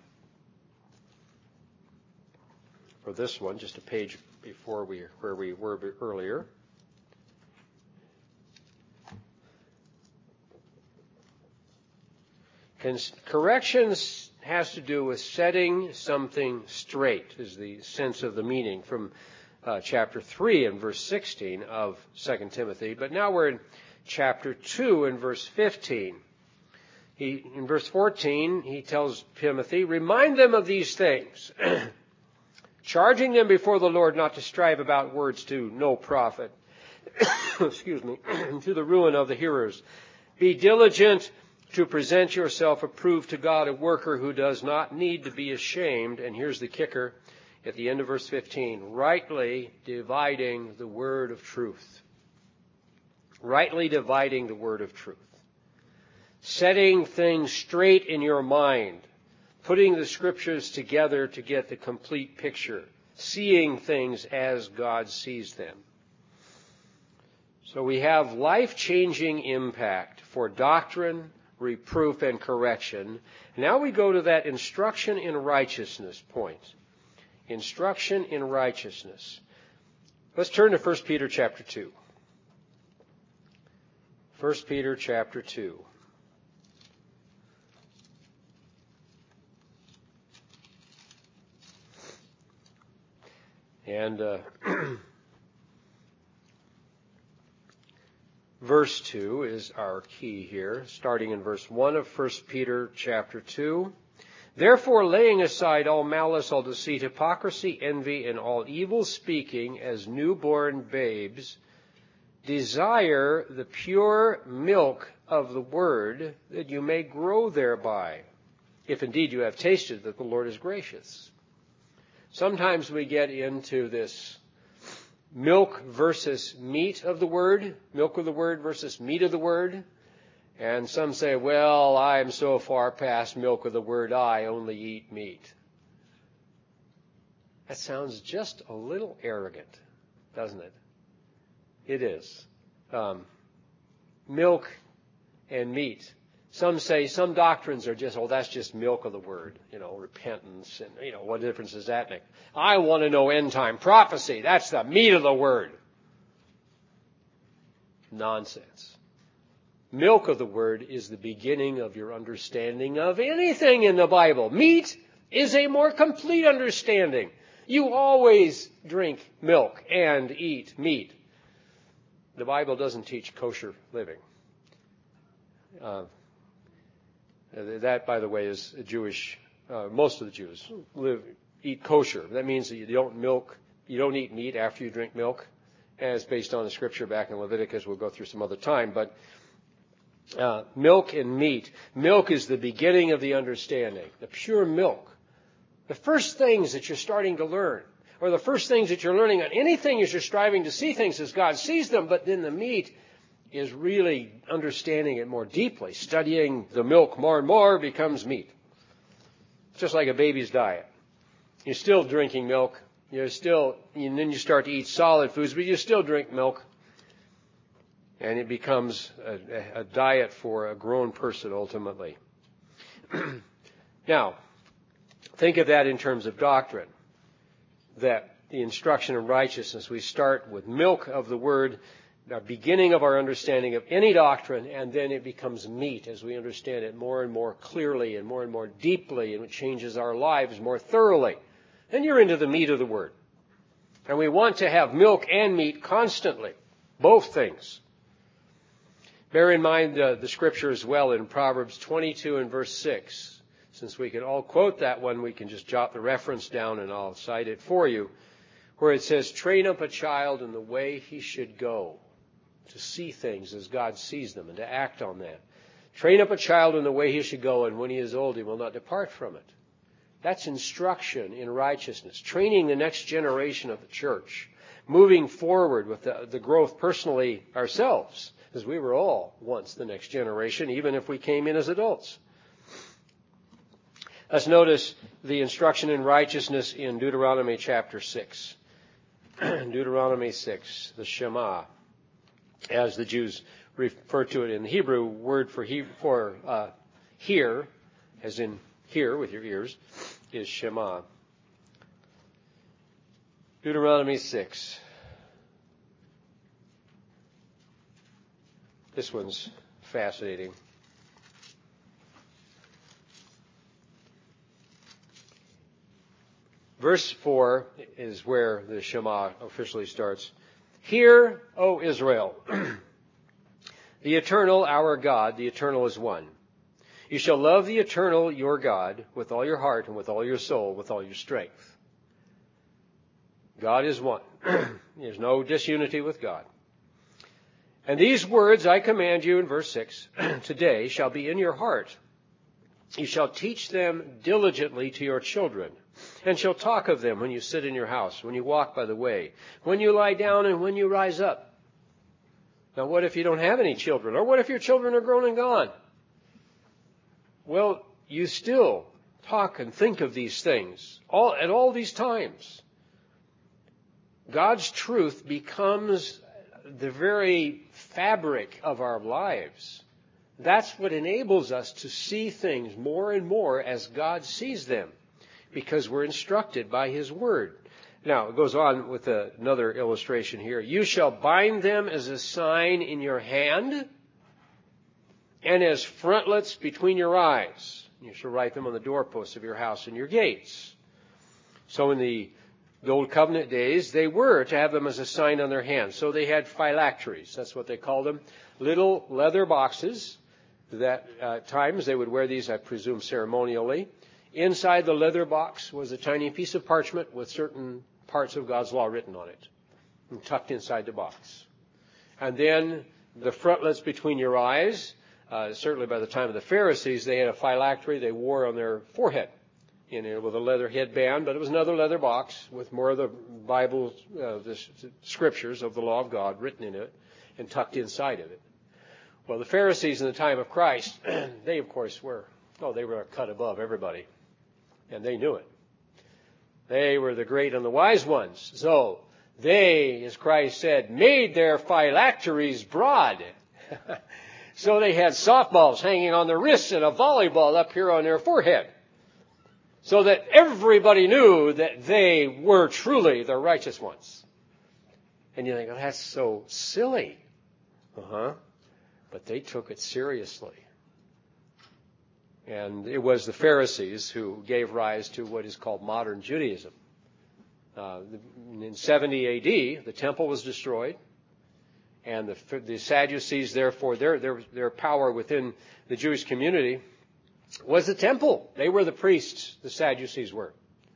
For this one, just a page before where we were earlier. Corrections has to do with setting something straight, is the sense of the meaning from chapter 3 and verse 16 of 2 Timothy. But now we're in chapter 2 and verse 15. In verse 14, he tells Timothy, remind them of these things, charging them before the Lord not to strive about words to no profit, to the ruin of the hearers. Be diligent to present yourself approved to God, a worker who does not need to be ashamed. And here's the kicker at the end of verse 15, rightly dividing the word of truth. Rightly dividing the word of truth. Setting things straight in your mind. Putting the scriptures together to get the complete picture. Seeing things as God sees them. So we have life-changing impact for doctrine, reproof, and correction. Now we go to that instruction in righteousness point. Instruction in righteousness. Let's turn to 1 Peter chapter 2. 1 Peter chapter 2. And verse 2 is our key here, starting in verse 1 of 1 Peter chapter 2. Therefore, laying aside all malice, all deceit, hypocrisy, envy, and all evil speaking, as newborn babes, desire the pure milk of the word, that you may grow thereby, if indeed you have tasted that the Lord is gracious. Sometimes we get into this milk versus meat of the word, milk of the word versus meat of the word. And some say, well, I'm so far past milk of the word, I only eat meat. That sounds just a little arrogant, doesn't it? It is. Milk and meat. Some say some doctrines are just, that's just milk of the word, repentance, and, what difference does that make? I want to know end time prophecy. That's the meat of the word. Nonsense. Milk of the word is the beginning of your understanding of anything in the Bible. Meat is a more complete understanding. You always drink milk and eat meat. The Bible doesn't teach kosher living. That, by the way, is a Jewish. Most of the Jews eat kosher. That means that you don't eat meat after you drink milk, as based on the scripture back in Leviticus. We'll go through some other time, but milk and meat. Milk is the beginning of the understanding. The pure milk. The first things that you're starting to learn, or the first things that you're learning on anything is you're striving to see things as God sees them, but then the meat is really understanding it more deeply. Studying the milk more and more becomes meat. It's just like a baby's diet. You're still drinking milk. And then you start to eat solid foods, but you still drink milk. And it becomes a diet for a grown person ultimately. Now, think of that in terms of doctrine. That the instruction of righteousness, we start with milk of the word, the beginning of our understanding of any doctrine, and then it becomes meat as we understand it more and more clearly and more deeply, and it changes our lives more thoroughly. Then you're into the meat of the word. And we want to have milk and meat constantly, both things. Bear in mind the scripture as well in Proverbs 22 and verse 6. Since we can all quote that one, we can just jot the reference down and I'll cite it for you, where it says, train up a child in the way he should go, to see things as God sees them and to act on that. Train up a child in the way he should go, and when he is old, he will not depart from it. That's instruction in righteousness, training the next generation of the church, moving forward with the growth personally ourselves, as we were all once the next generation, even if we came in as adults. Let's notice the instruction in righteousness in Deuteronomy chapter 6. Deuteronomy 6, the Shema, as the Jews refer to it in the Hebrew. Word for hear, as in hear with your ears, is Shema. Deuteronomy 6. This one's fascinating. Verse 4 is where the Shema officially starts. Hear, O Israel, the Eternal, our God, the Eternal is one. You shall love the Eternal, your God, with all your heart and with all your soul, with all your strength. God is one. There's no disunity with God. And these words I command you in verse 6, today shall be in your heart. You shall teach them diligently to your children, and shall talk of them when you sit in your house, when you walk by the way, when you lie down and when you rise up. Now, what if you don't have any children? Or what if your children are grown and gone? Well, you still talk and think of these things at all these times. God's truth becomes the very fabric of our lives. That's what enables us to see things more and more as God sees them, because we're instructed by His Word. Now, it goes on with another illustration here. You shall bind them as a sign in your hand and as frontlets between your eyes. You shall write them on the doorposts of your house and your gates. So in the Old Covenant days, they were to have them as a sign on their hands. So they had phylacteries. That's what they called them. Little leather boxes. That at times they would wear these, I presume, ceremonially. Inside the leather box was a tiny piece of parchment with certain parts of God's law written on it, and tucked inside the box. And then the frontlets between your eyes, certainly by the time of the Pharisees, they had a phylactery they wore on their forehead, with a leather headband, but it was another leather box with more of the Bible, the scriptures of the law of God written in it and tucked inside of it. Well, the Pharisees in the time of Christ, they of course were a cut above everybody, and they knew it. They were the great and the wise ones. So they, as Christ said, made their phylacteries broad. So they had softballs hanging on their wrists and a volleyball up here on their forehead, so that everybody knew that they were truly the righteous ones. And you think, oh, that's so silly. But they took it seriously. And it was the Pharisees who gave rise to what is called modern Judaism. In 70 A.D., the temple was destroyed, and the Sadducees, therefore, their power within the Jewish community was the temple. They were the priests, the Sadducees were.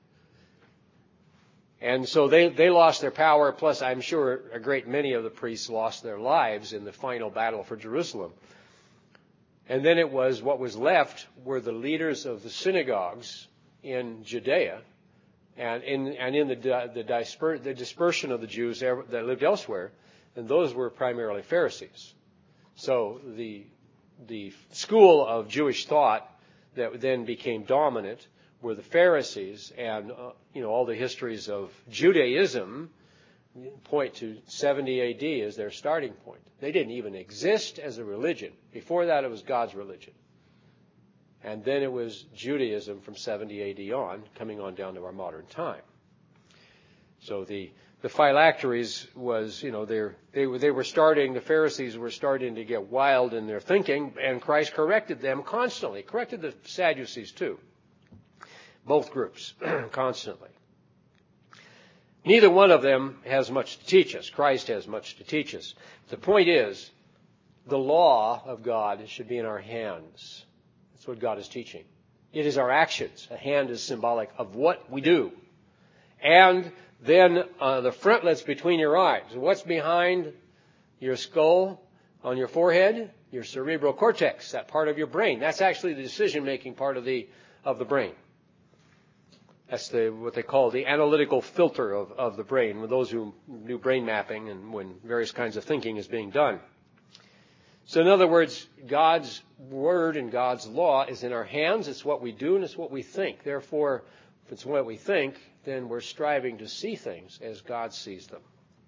And so they lost their power, plus I'm sure a great many of the priests lost their lives in the final battle for Jerusalem. And then what was left were the leaders of the synagogues in Judea and in the dispersion of the Jews that lived elsewhere, and those were primarily Pharisees. So the school of Jewish thought that then became dominant were the Pharisees, and all the histories of Judaism point to 70 A.D. as their starting point. They didn't even exist as a religion. Before that, it was God's religion. And then it was Judaism from 70 A.D. on, coming on down to our modern time. So the phylacteries was, the Pharisees were starting to get wild in their thinking, and Christ corrected them constantly. Corrected the Sadducees too. Both groups, constantly. Neither one of them has much to teach us. Christ has much to teach us. The point is, the law of God should be in our hands. That's what God is teaching. It is our actions. A hand is symbolic of what we do. And then the frontlets between your eyes. What's behind your skull on your forehead? Your cerebral cortex, that part of your brain. That's actually the decision-making part of the brain. That's what they call the analytical filter of the brain, with those who do brain mapping and when various kinds of thinking is being done. So in other words, God's Word and God's law is in our hands. It's what we do and it's what we think. Therefore, if it's what we think, then we're striving to see things as God sees them.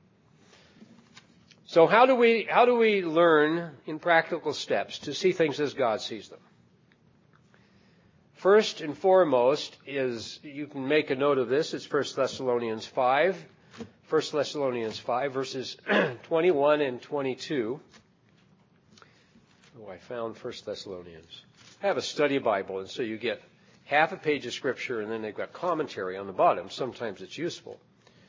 So how do we learn in practical steps to see things as God sees them? First and foremost is, you can make a note of this, it's 1 Thessalonians 5. 1 Thessalonians 5, verses 21 and 22. I found 1 Thessalonians. I have a study Bible, and so you get half a page of Scripture, and then they've got commentary on the bottom. Sometimes it's useful.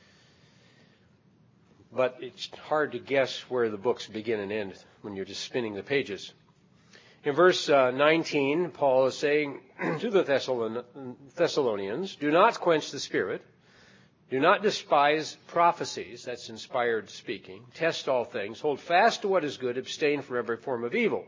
But it's hard to guess where the books begin and end when you're just spinning the pages. In verse 19, Paul is saying to the Thessalonians, do not quench the Spirit. Do not despise prophecies. That's inspired speaking. Test all things. Hold fast to what is good. Abstain from every form of evil.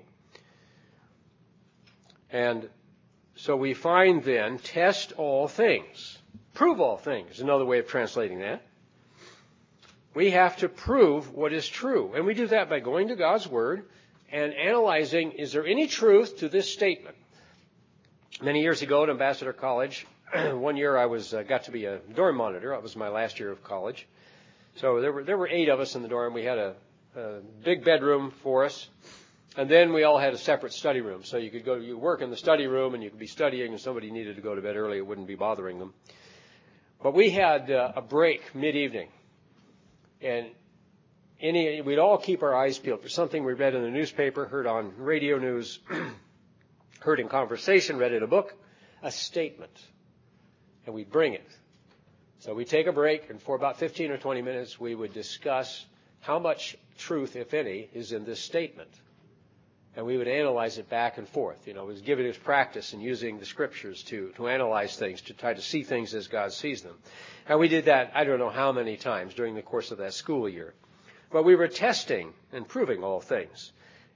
And so we find then, test all things. Prove all things. Another way of translating that. We have to prove what is true. And we do that by going to God's Word and analyzing, is there any truth to this statement? Many years ago at Ambassador College, one year I got to be a dorm monitor. That was my last year of college. So there were 8 of us in the dorm. We had a big bedroom for us. And then we all had a separate study room. So you work in the study room and you could be studying, and somebody needed to go to bed early. It wouldn't be bothering them. But we had a break mid-evening. And we'd all keep our eyes peeled for something we read in the newspaper, heard on radio news, heard in conversation, read in a book, a statement. And we'd bring it. So we'd take a break, and for about 15 or 20 minutes, we would discuss how much truth, if any, is in this statement. And we would analyze it back and forth. It was giving us practice in using the Scriptures to analyze things, to try to see things as God sees them. And we did that, I don't know how many times during the course of that school year. But we were testing and proving all things.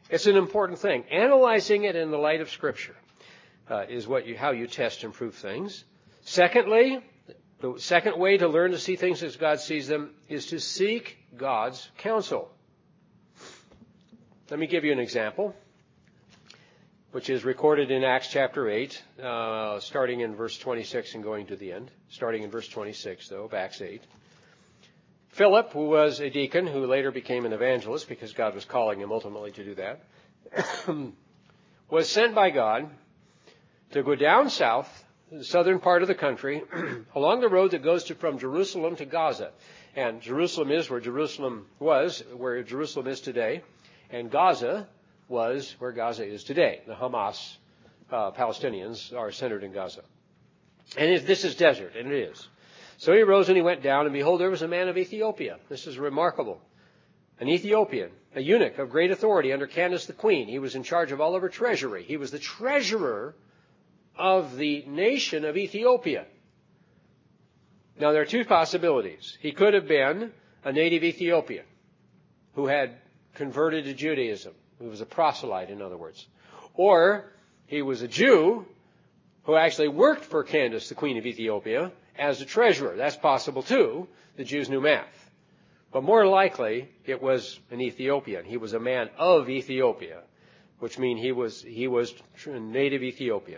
It's an important thing. Analyzing it in the light of Scripture is how you test and prove things. Secondly, the second way to learn to see things as God sees them is to seek God's counsel. Let me give you an example, which is recorded in Acts chapter 8, starting in verse 26 and going to the end. Starting in verse 26, though, of Acts 8. Philip, who was a deacon, who later became an evangelist because God was calling him ultimately to do that, was sent by God to go down south, the southern part of the country, along the road that goes from Jerusalem to Gaza. And Jerusalem is where Jerusalem was, where Jerusalem is today. And Gaza was where Gaza is today. The Hamas Palestinians are centered in Gaza. And this is desert, and it is. So he arose and he went down, and behold, there was a man of Ethiopia. This is remarkable. An Ethiopian, a eunuch of great authority under Candace the queen. He was in charge of all of her treasury. He was the treasurer of the nation of Ethiopia. Now, there are two possibilities. He could have been a native Ethiopian who had converted to Judaism. He was a proselyte, in other words. Or he was a Jew who actually worked for Candace, the queen of Ethiopia, as a treasurer. That's possible, too. The Jews knew math. But more likely, it was an Ethiopian. He was a man of Ethiopia, which means he was a native Ethiopian.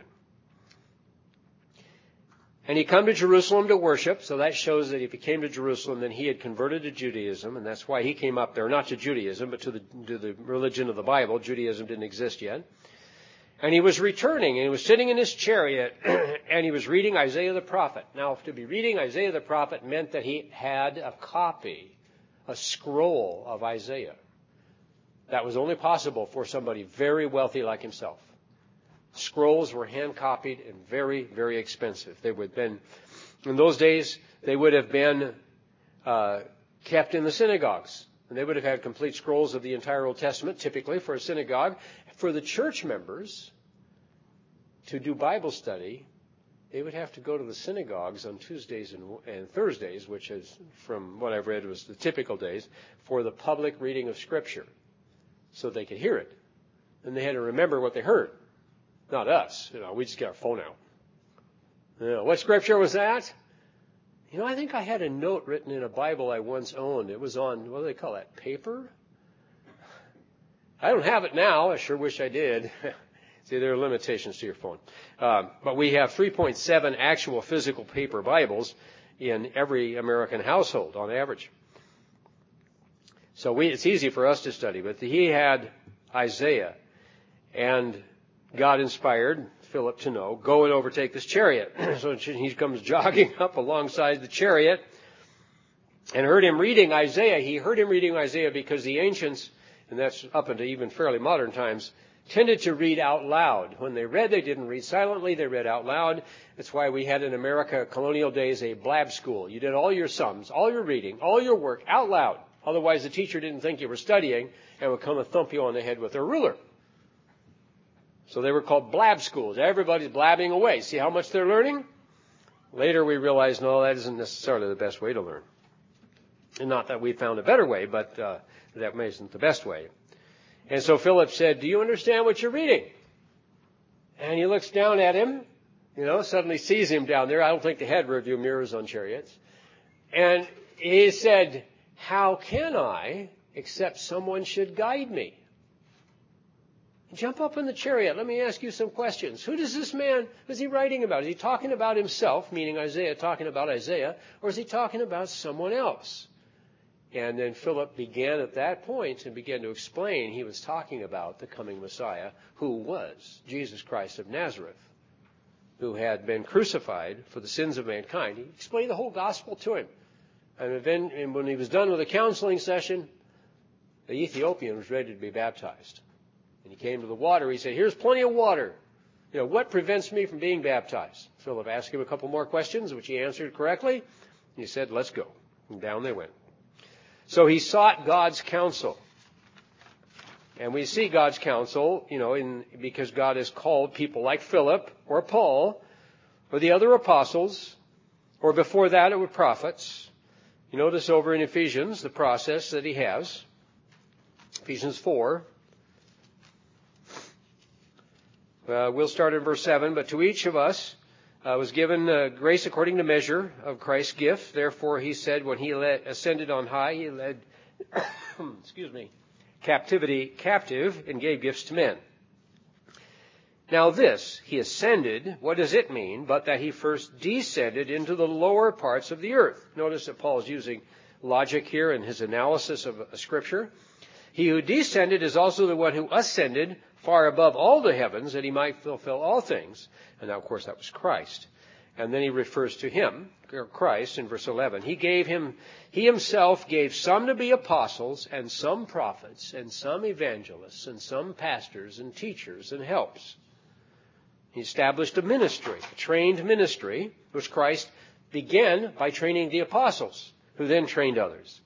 And he come to Jerusalem to worship, so that shows that if he came to Jerusalem, then he had converted to Judaism, and that's why he came up there, not to Judaism, but to the religion of the Bible. Judaism didn't exist yet. And he was returning, and he was sitting in his chariot, and he was reading Isaiah the prophet. Now, to be reading Isaiah the prophet meant that he had a copy, a scroll of Isaiah. That was only possible for somebody very wealthy like himself. Scrolls were hand-copied and very, very expensive. They would have been, in those days, they would have been kept in the synagogues. And they would have had complete scrolls of the entire Old Testament, typically for a synagogue. For the church members to do Bible study, they would have to go to the synagogues on Tuesdays and Thursdays, which is, from what I've read, was the typical days, for the public reading of Scripture, so they could hear it. And they had to remember what they heard. Not us. We just get our phone out. What Scripture was that? I think I had a note written in a Bible I once owned. It was on, what do they call that, paper? I don't have it now. I sure wish I did. See, there are limitations to your phone. But we have 3.7 actual physical paper Bibles in every American household on average. So it's easy for us to study. But he had Isaiah, and God inspired Philip to know, go and overtake this chariot. So he comes jogging up alongside the chariot and heard him reading Isaiah. He heard him reading Isaiah because the ancients, and that's up into even fairly modern times, tended to read out loud. When they read, they didn't read silently, they read out loud. That's why we had in America, colonial days, a blab school. You did all your sums, all your reading, all your work out loud. Otherwise, the teacher didn't think you were studying and would come and thump you on the head with their ruler. So they were called blab schools. Everybody's blabbing away. See how much they're learning? Later we realized, no, that isn't necessarily the best way to learn. And not that we found a better way, but that isn't the best way. And so Philip said, do you understand what you're reading? And he looks down at him, suddenly sees him down there. I don't think they had rearview mirrors on chariots. And he said, how can I, except someone should guide me? Jump up in the chariot. Let me ask you some questions. Who does this man, who's he writing about? Is he talking about himself, meaning Isaiah talking about Isaiah, or is he talking about someone else? And then Philip began at that point and began to explain he was talking about the coming Messiah, who was Jesus Christ of Nazareth, who had been crucified for the sins of mankind. He explained the whole gospel to him. And then when he was done with the counseling session, the Ethiopian was ready to be baptized. And he came to the water. He said, here's plenty of water. What prevents me from being baptized? Philip asked him a couple more questions, which he answered correctly. He said, let's go. And down they went. So he sought God's counsel. And we see God's counsel, because God has called people like Philip or Paul or the other apostles, or before that it were prophets. You notice over in Ephesians the process that he has. Ephesians 4. We'll start in verse 7. But to each of us was given grace according to measure of Christ's gift. Therefore, he said, when he ascended on high, he led captivity captive and gave gifts to men. Now this, he ascended, what does it mean? But that he first descended into the lower parts of the earth. Notice that Paul is using logic here in his analysis of a scripture. He who descended is also the one who ascended far above all the heavens, that he might fulfill all things. And now, of course, that was Christ. And then he refers to him, Christ, in verse 11. He himself gave some to be apostles, and some prophets, and some evangelists, and some pastors, and teachers, and helps. He established a ministry, a trained ministry, which Christ began by training the apostles, who then trained others.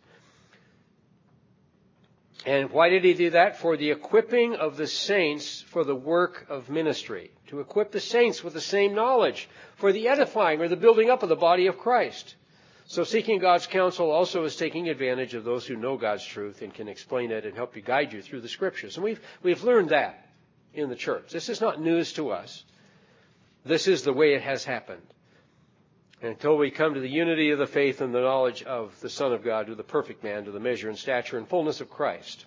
And why did he do that? For the equipping of the saints for the work of ministry. To equip the saints with the same knowledge, for the edifying or the building up of the body of Christ. So seeking God's counsel also is taking advantage of those who know God's truth and can explain it and help you guide you through the Scriptures. And we've learned that in the church. This is not news to us. This is the way it has happened. Until we come to the unity of the faith and the knowledge of the Son of God, to the perfect man, to the measure and stature and fullness of Christ.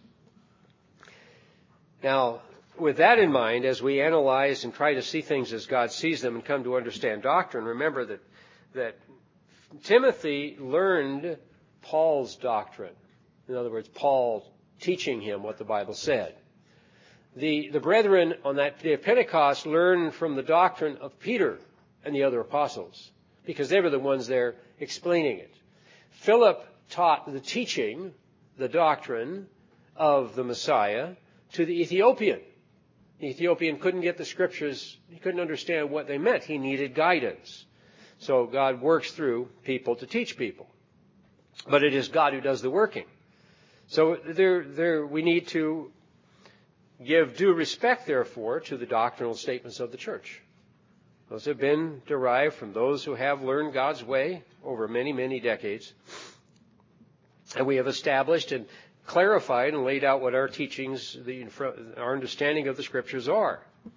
Now, with that in mind, as we analyze and try to see things as God sees them and come to understand doctrine, remember that Timothy learned Paul's doctrine. In other words, Paul teaching him what the Bible said. The brethren on that day of Pentecost learned from the doctrine of Peter and the other apostles, because they were the ones there explaining it. Philip taught the teaching, the doctrine of the Messiah to the Ethiopian. The Ethiopian couldn't get the Scriptures. He couldn't understand what they meant. He needed guidance. So God works through people to teach people. But it is God who does the working. So we need to give due respect, therefore, to the doctrinal statements of the church. Those have been derived from those who have learned God's way over many, many decades. And we have established and clarified and laid out what our teachings, our understanding of the Scriptures are.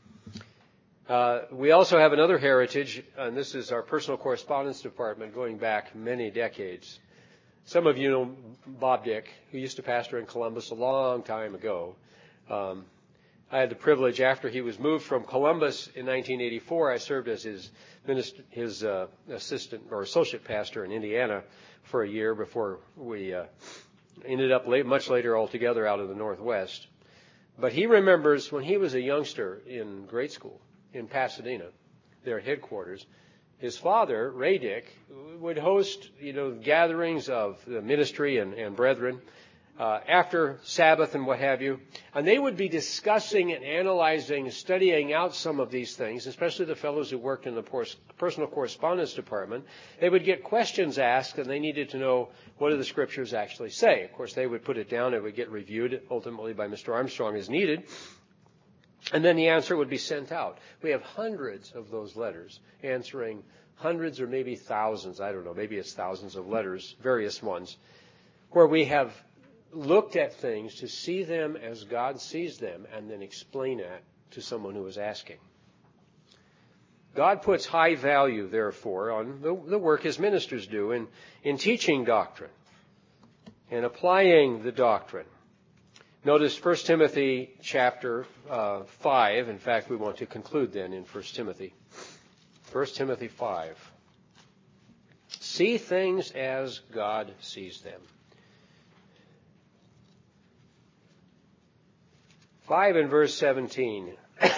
We also have another heritage, and this is our personal correspondence department going back many decades. Some of you know Bob Dick, who used to pastor in Columbus a long time ago. I had the privilege, after he was moved from Columbus in 1984, I served as his assistant or associate pastor in Indiana for a year before we ended up much later altogether out of the Northwest. But he remembers when he was a youngster in grade school in Pasadena, their headquarters, his father, Ray Dick, would host, gatherings of the ministry and brethren after Sabbath and what have you. And they would be discussing and analyzing, studying out some of these things, especially the fellows who worked in the personal correspondence department. They would get questions asked, and they needed to know what do the Scriptures actually say. Of course, they would put it down. It would get reviewed ultimately by Mr. Armstrong as needed. And then the answer would be sent out. We have hundreds of those letters answering hundreds or maybe thousands, I don't know, maybe it's thousands of letters, various ones, where we have looked at things to see them as God sees them and then explain it to someone who is asking. God puts high value, therefore, on the work his ministers do in teaching doctrine and applying the doctrine. Notice 1 Timothy chapter 5. In fact, we want to conclude then in 1 Timothy. 1 Timothy 5. See things as God sees them. 5 and verse 17.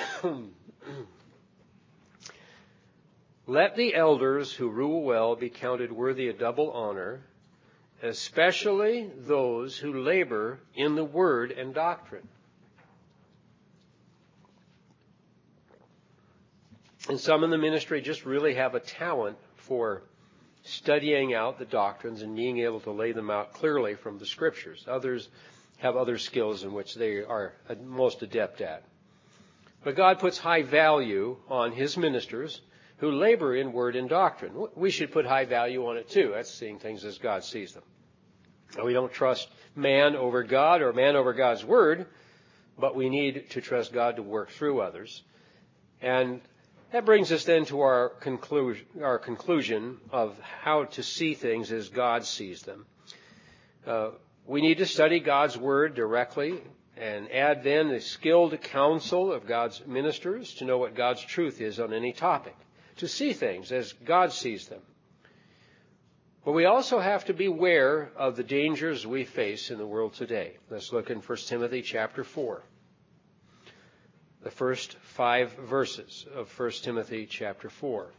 Let the elders who rule well be counted worthy of double honor, especially those who labor in the word and doctrine. And some in the ministry just really have a talent for studying out the doctrines and being able to lay them out clearly from the Scriptures. Others have other skills in which they are most adept at. But God puts high value on his ministers who labor in word and doctrine. We should put high value on it too. That's seeing things as God sees them. Now, we don't trust man over God or man over God's word, but we need to trust God to work through others. And that brings us then to our conclusion of how to see things as God sees them. We need to study God's Word directly and add then the skilled counsel of God's ministers to know what God's truth is on any topic, to see things as God sees them. But we also have to beware of the dangers we face in the world today. Let's look in 1 Timothy chapter 4. The first 5 verses of 1 Timothy chapter 4.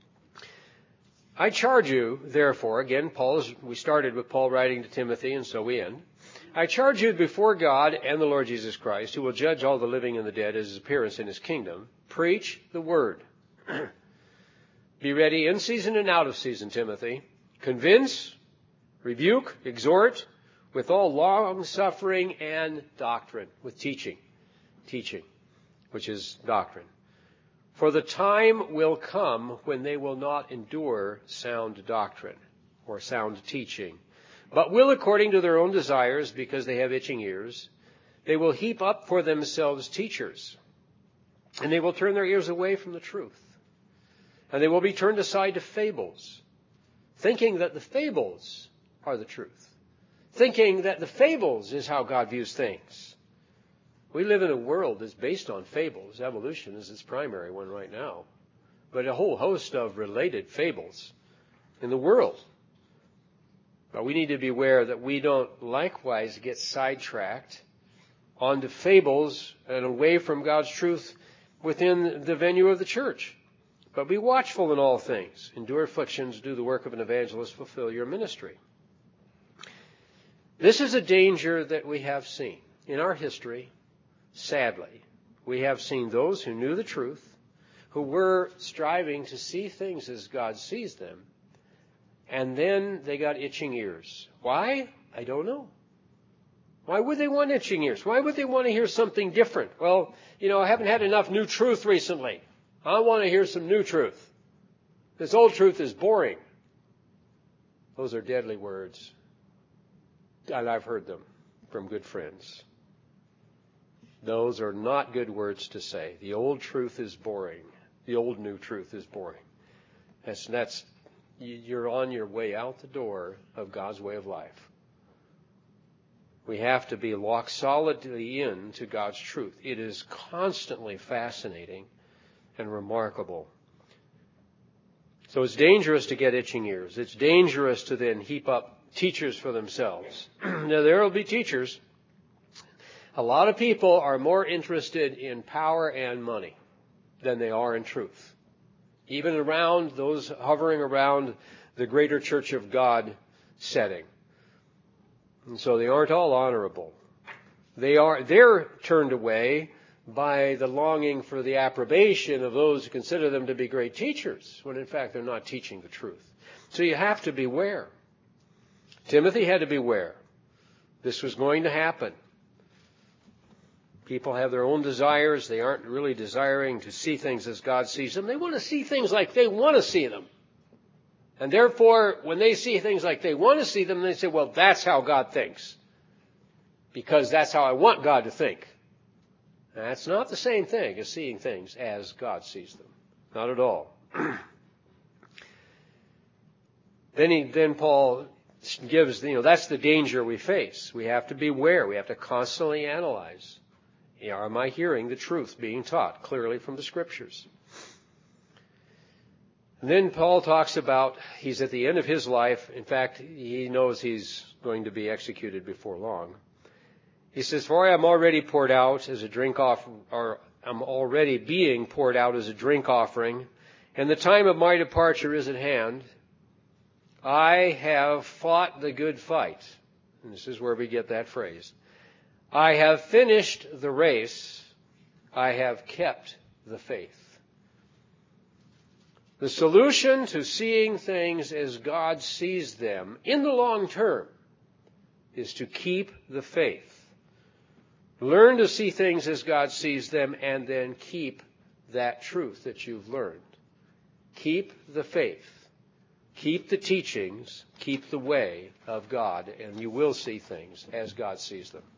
I charge you, therefore, again, we started with Paul writing to Timothy, and so we end. I charge you before God and the Lord Jesus Christ, who will judge all the living and the dead at his appearance in his kingdom. Preach the word. Be ready in season and out of season, Timothy. Convince, rebuke, exhort, with all long-suffering and doctrine, with teaching, which is doctrine. For the time will come when they will not endure sound doctrine or sound teaching, but will, according to their own desires, because they have itching ears, they will heap up for themselves teachers, and they will turn their ears away from the truth. And they will be turned aside to fables, thinking that the fables are the truth, thinking that the fables is how God views things. We live in a world that's based on fables. Evolution is its primary one right now. But a whole host of related fables in the world. But we need to be aware that we don't likewise get sidetracked onto fables and away from God's truth within the venue of the church. But be watchful in all things. Endure afflictions, do the work of an evangelist, fulfill your ministry. This is a danger that we have seen in our history. Sadly, we have seen those who knew the truth, who were striving to see things as God sees them, and then they got itching ears. Why? I don't know. Why would they want itching ears? Why would they want to hear something different? Well, I haven't had enough new truth recently. I want to hear some new truth. This old truth is boring. Those are deadly words. And I've heard them from good friends. Those are not good words to say. The old truth is boring. The old new truth is boring. You're on your way out the door of God's way of life. We have to be locked solidly into God's truth. It is constantly fascinating and remarkable. So it's dangerous to get itching ears. It's dangerous to then heap up teachers for themselves. Now, there will be teachers. A lot of people are more interested in power and money than they are in truth. Even around those hovering around the greater church of God setting. And so they aren't all honorable. They're turned away by the longing for the approbation of those who consider them to be great teachers, when in fact they're not teaching the truth. So you have to beware. Timothy had to beware. This was going to happen. People have their own desires. They aren't really desiring to see things as God sees them. They want to see things like they want to see them. And therefore, when they see things like they want to see them, they say, well, that's how God thinks. Because that's how I want God to think. That's not the same thing as seeing things as God sees them. Not at all. Then Paul gives, that's the danger we face. We have to beware. We have to constantly analyze. Am I hearing the truth being taught clearly from the Scriptures? And then Paul talks about he's at the end of his life. In fact, he knows he's going to be executed before long. He says, for I am already poured out as a drink offering, or I'm already being poured out as a drink offering, and the time of my departure is at hand. I have fought the good fight. And this is where we get that phrase. I have finished the race. I have kept the faith. The solution to seeing things as God sees them in the long term is to keep the faith. Learn to see things as God sees them and then keep that truth that you've learned. Keep the faith. Keep the teachings. Keep the way of God, and you will see things as God sees them.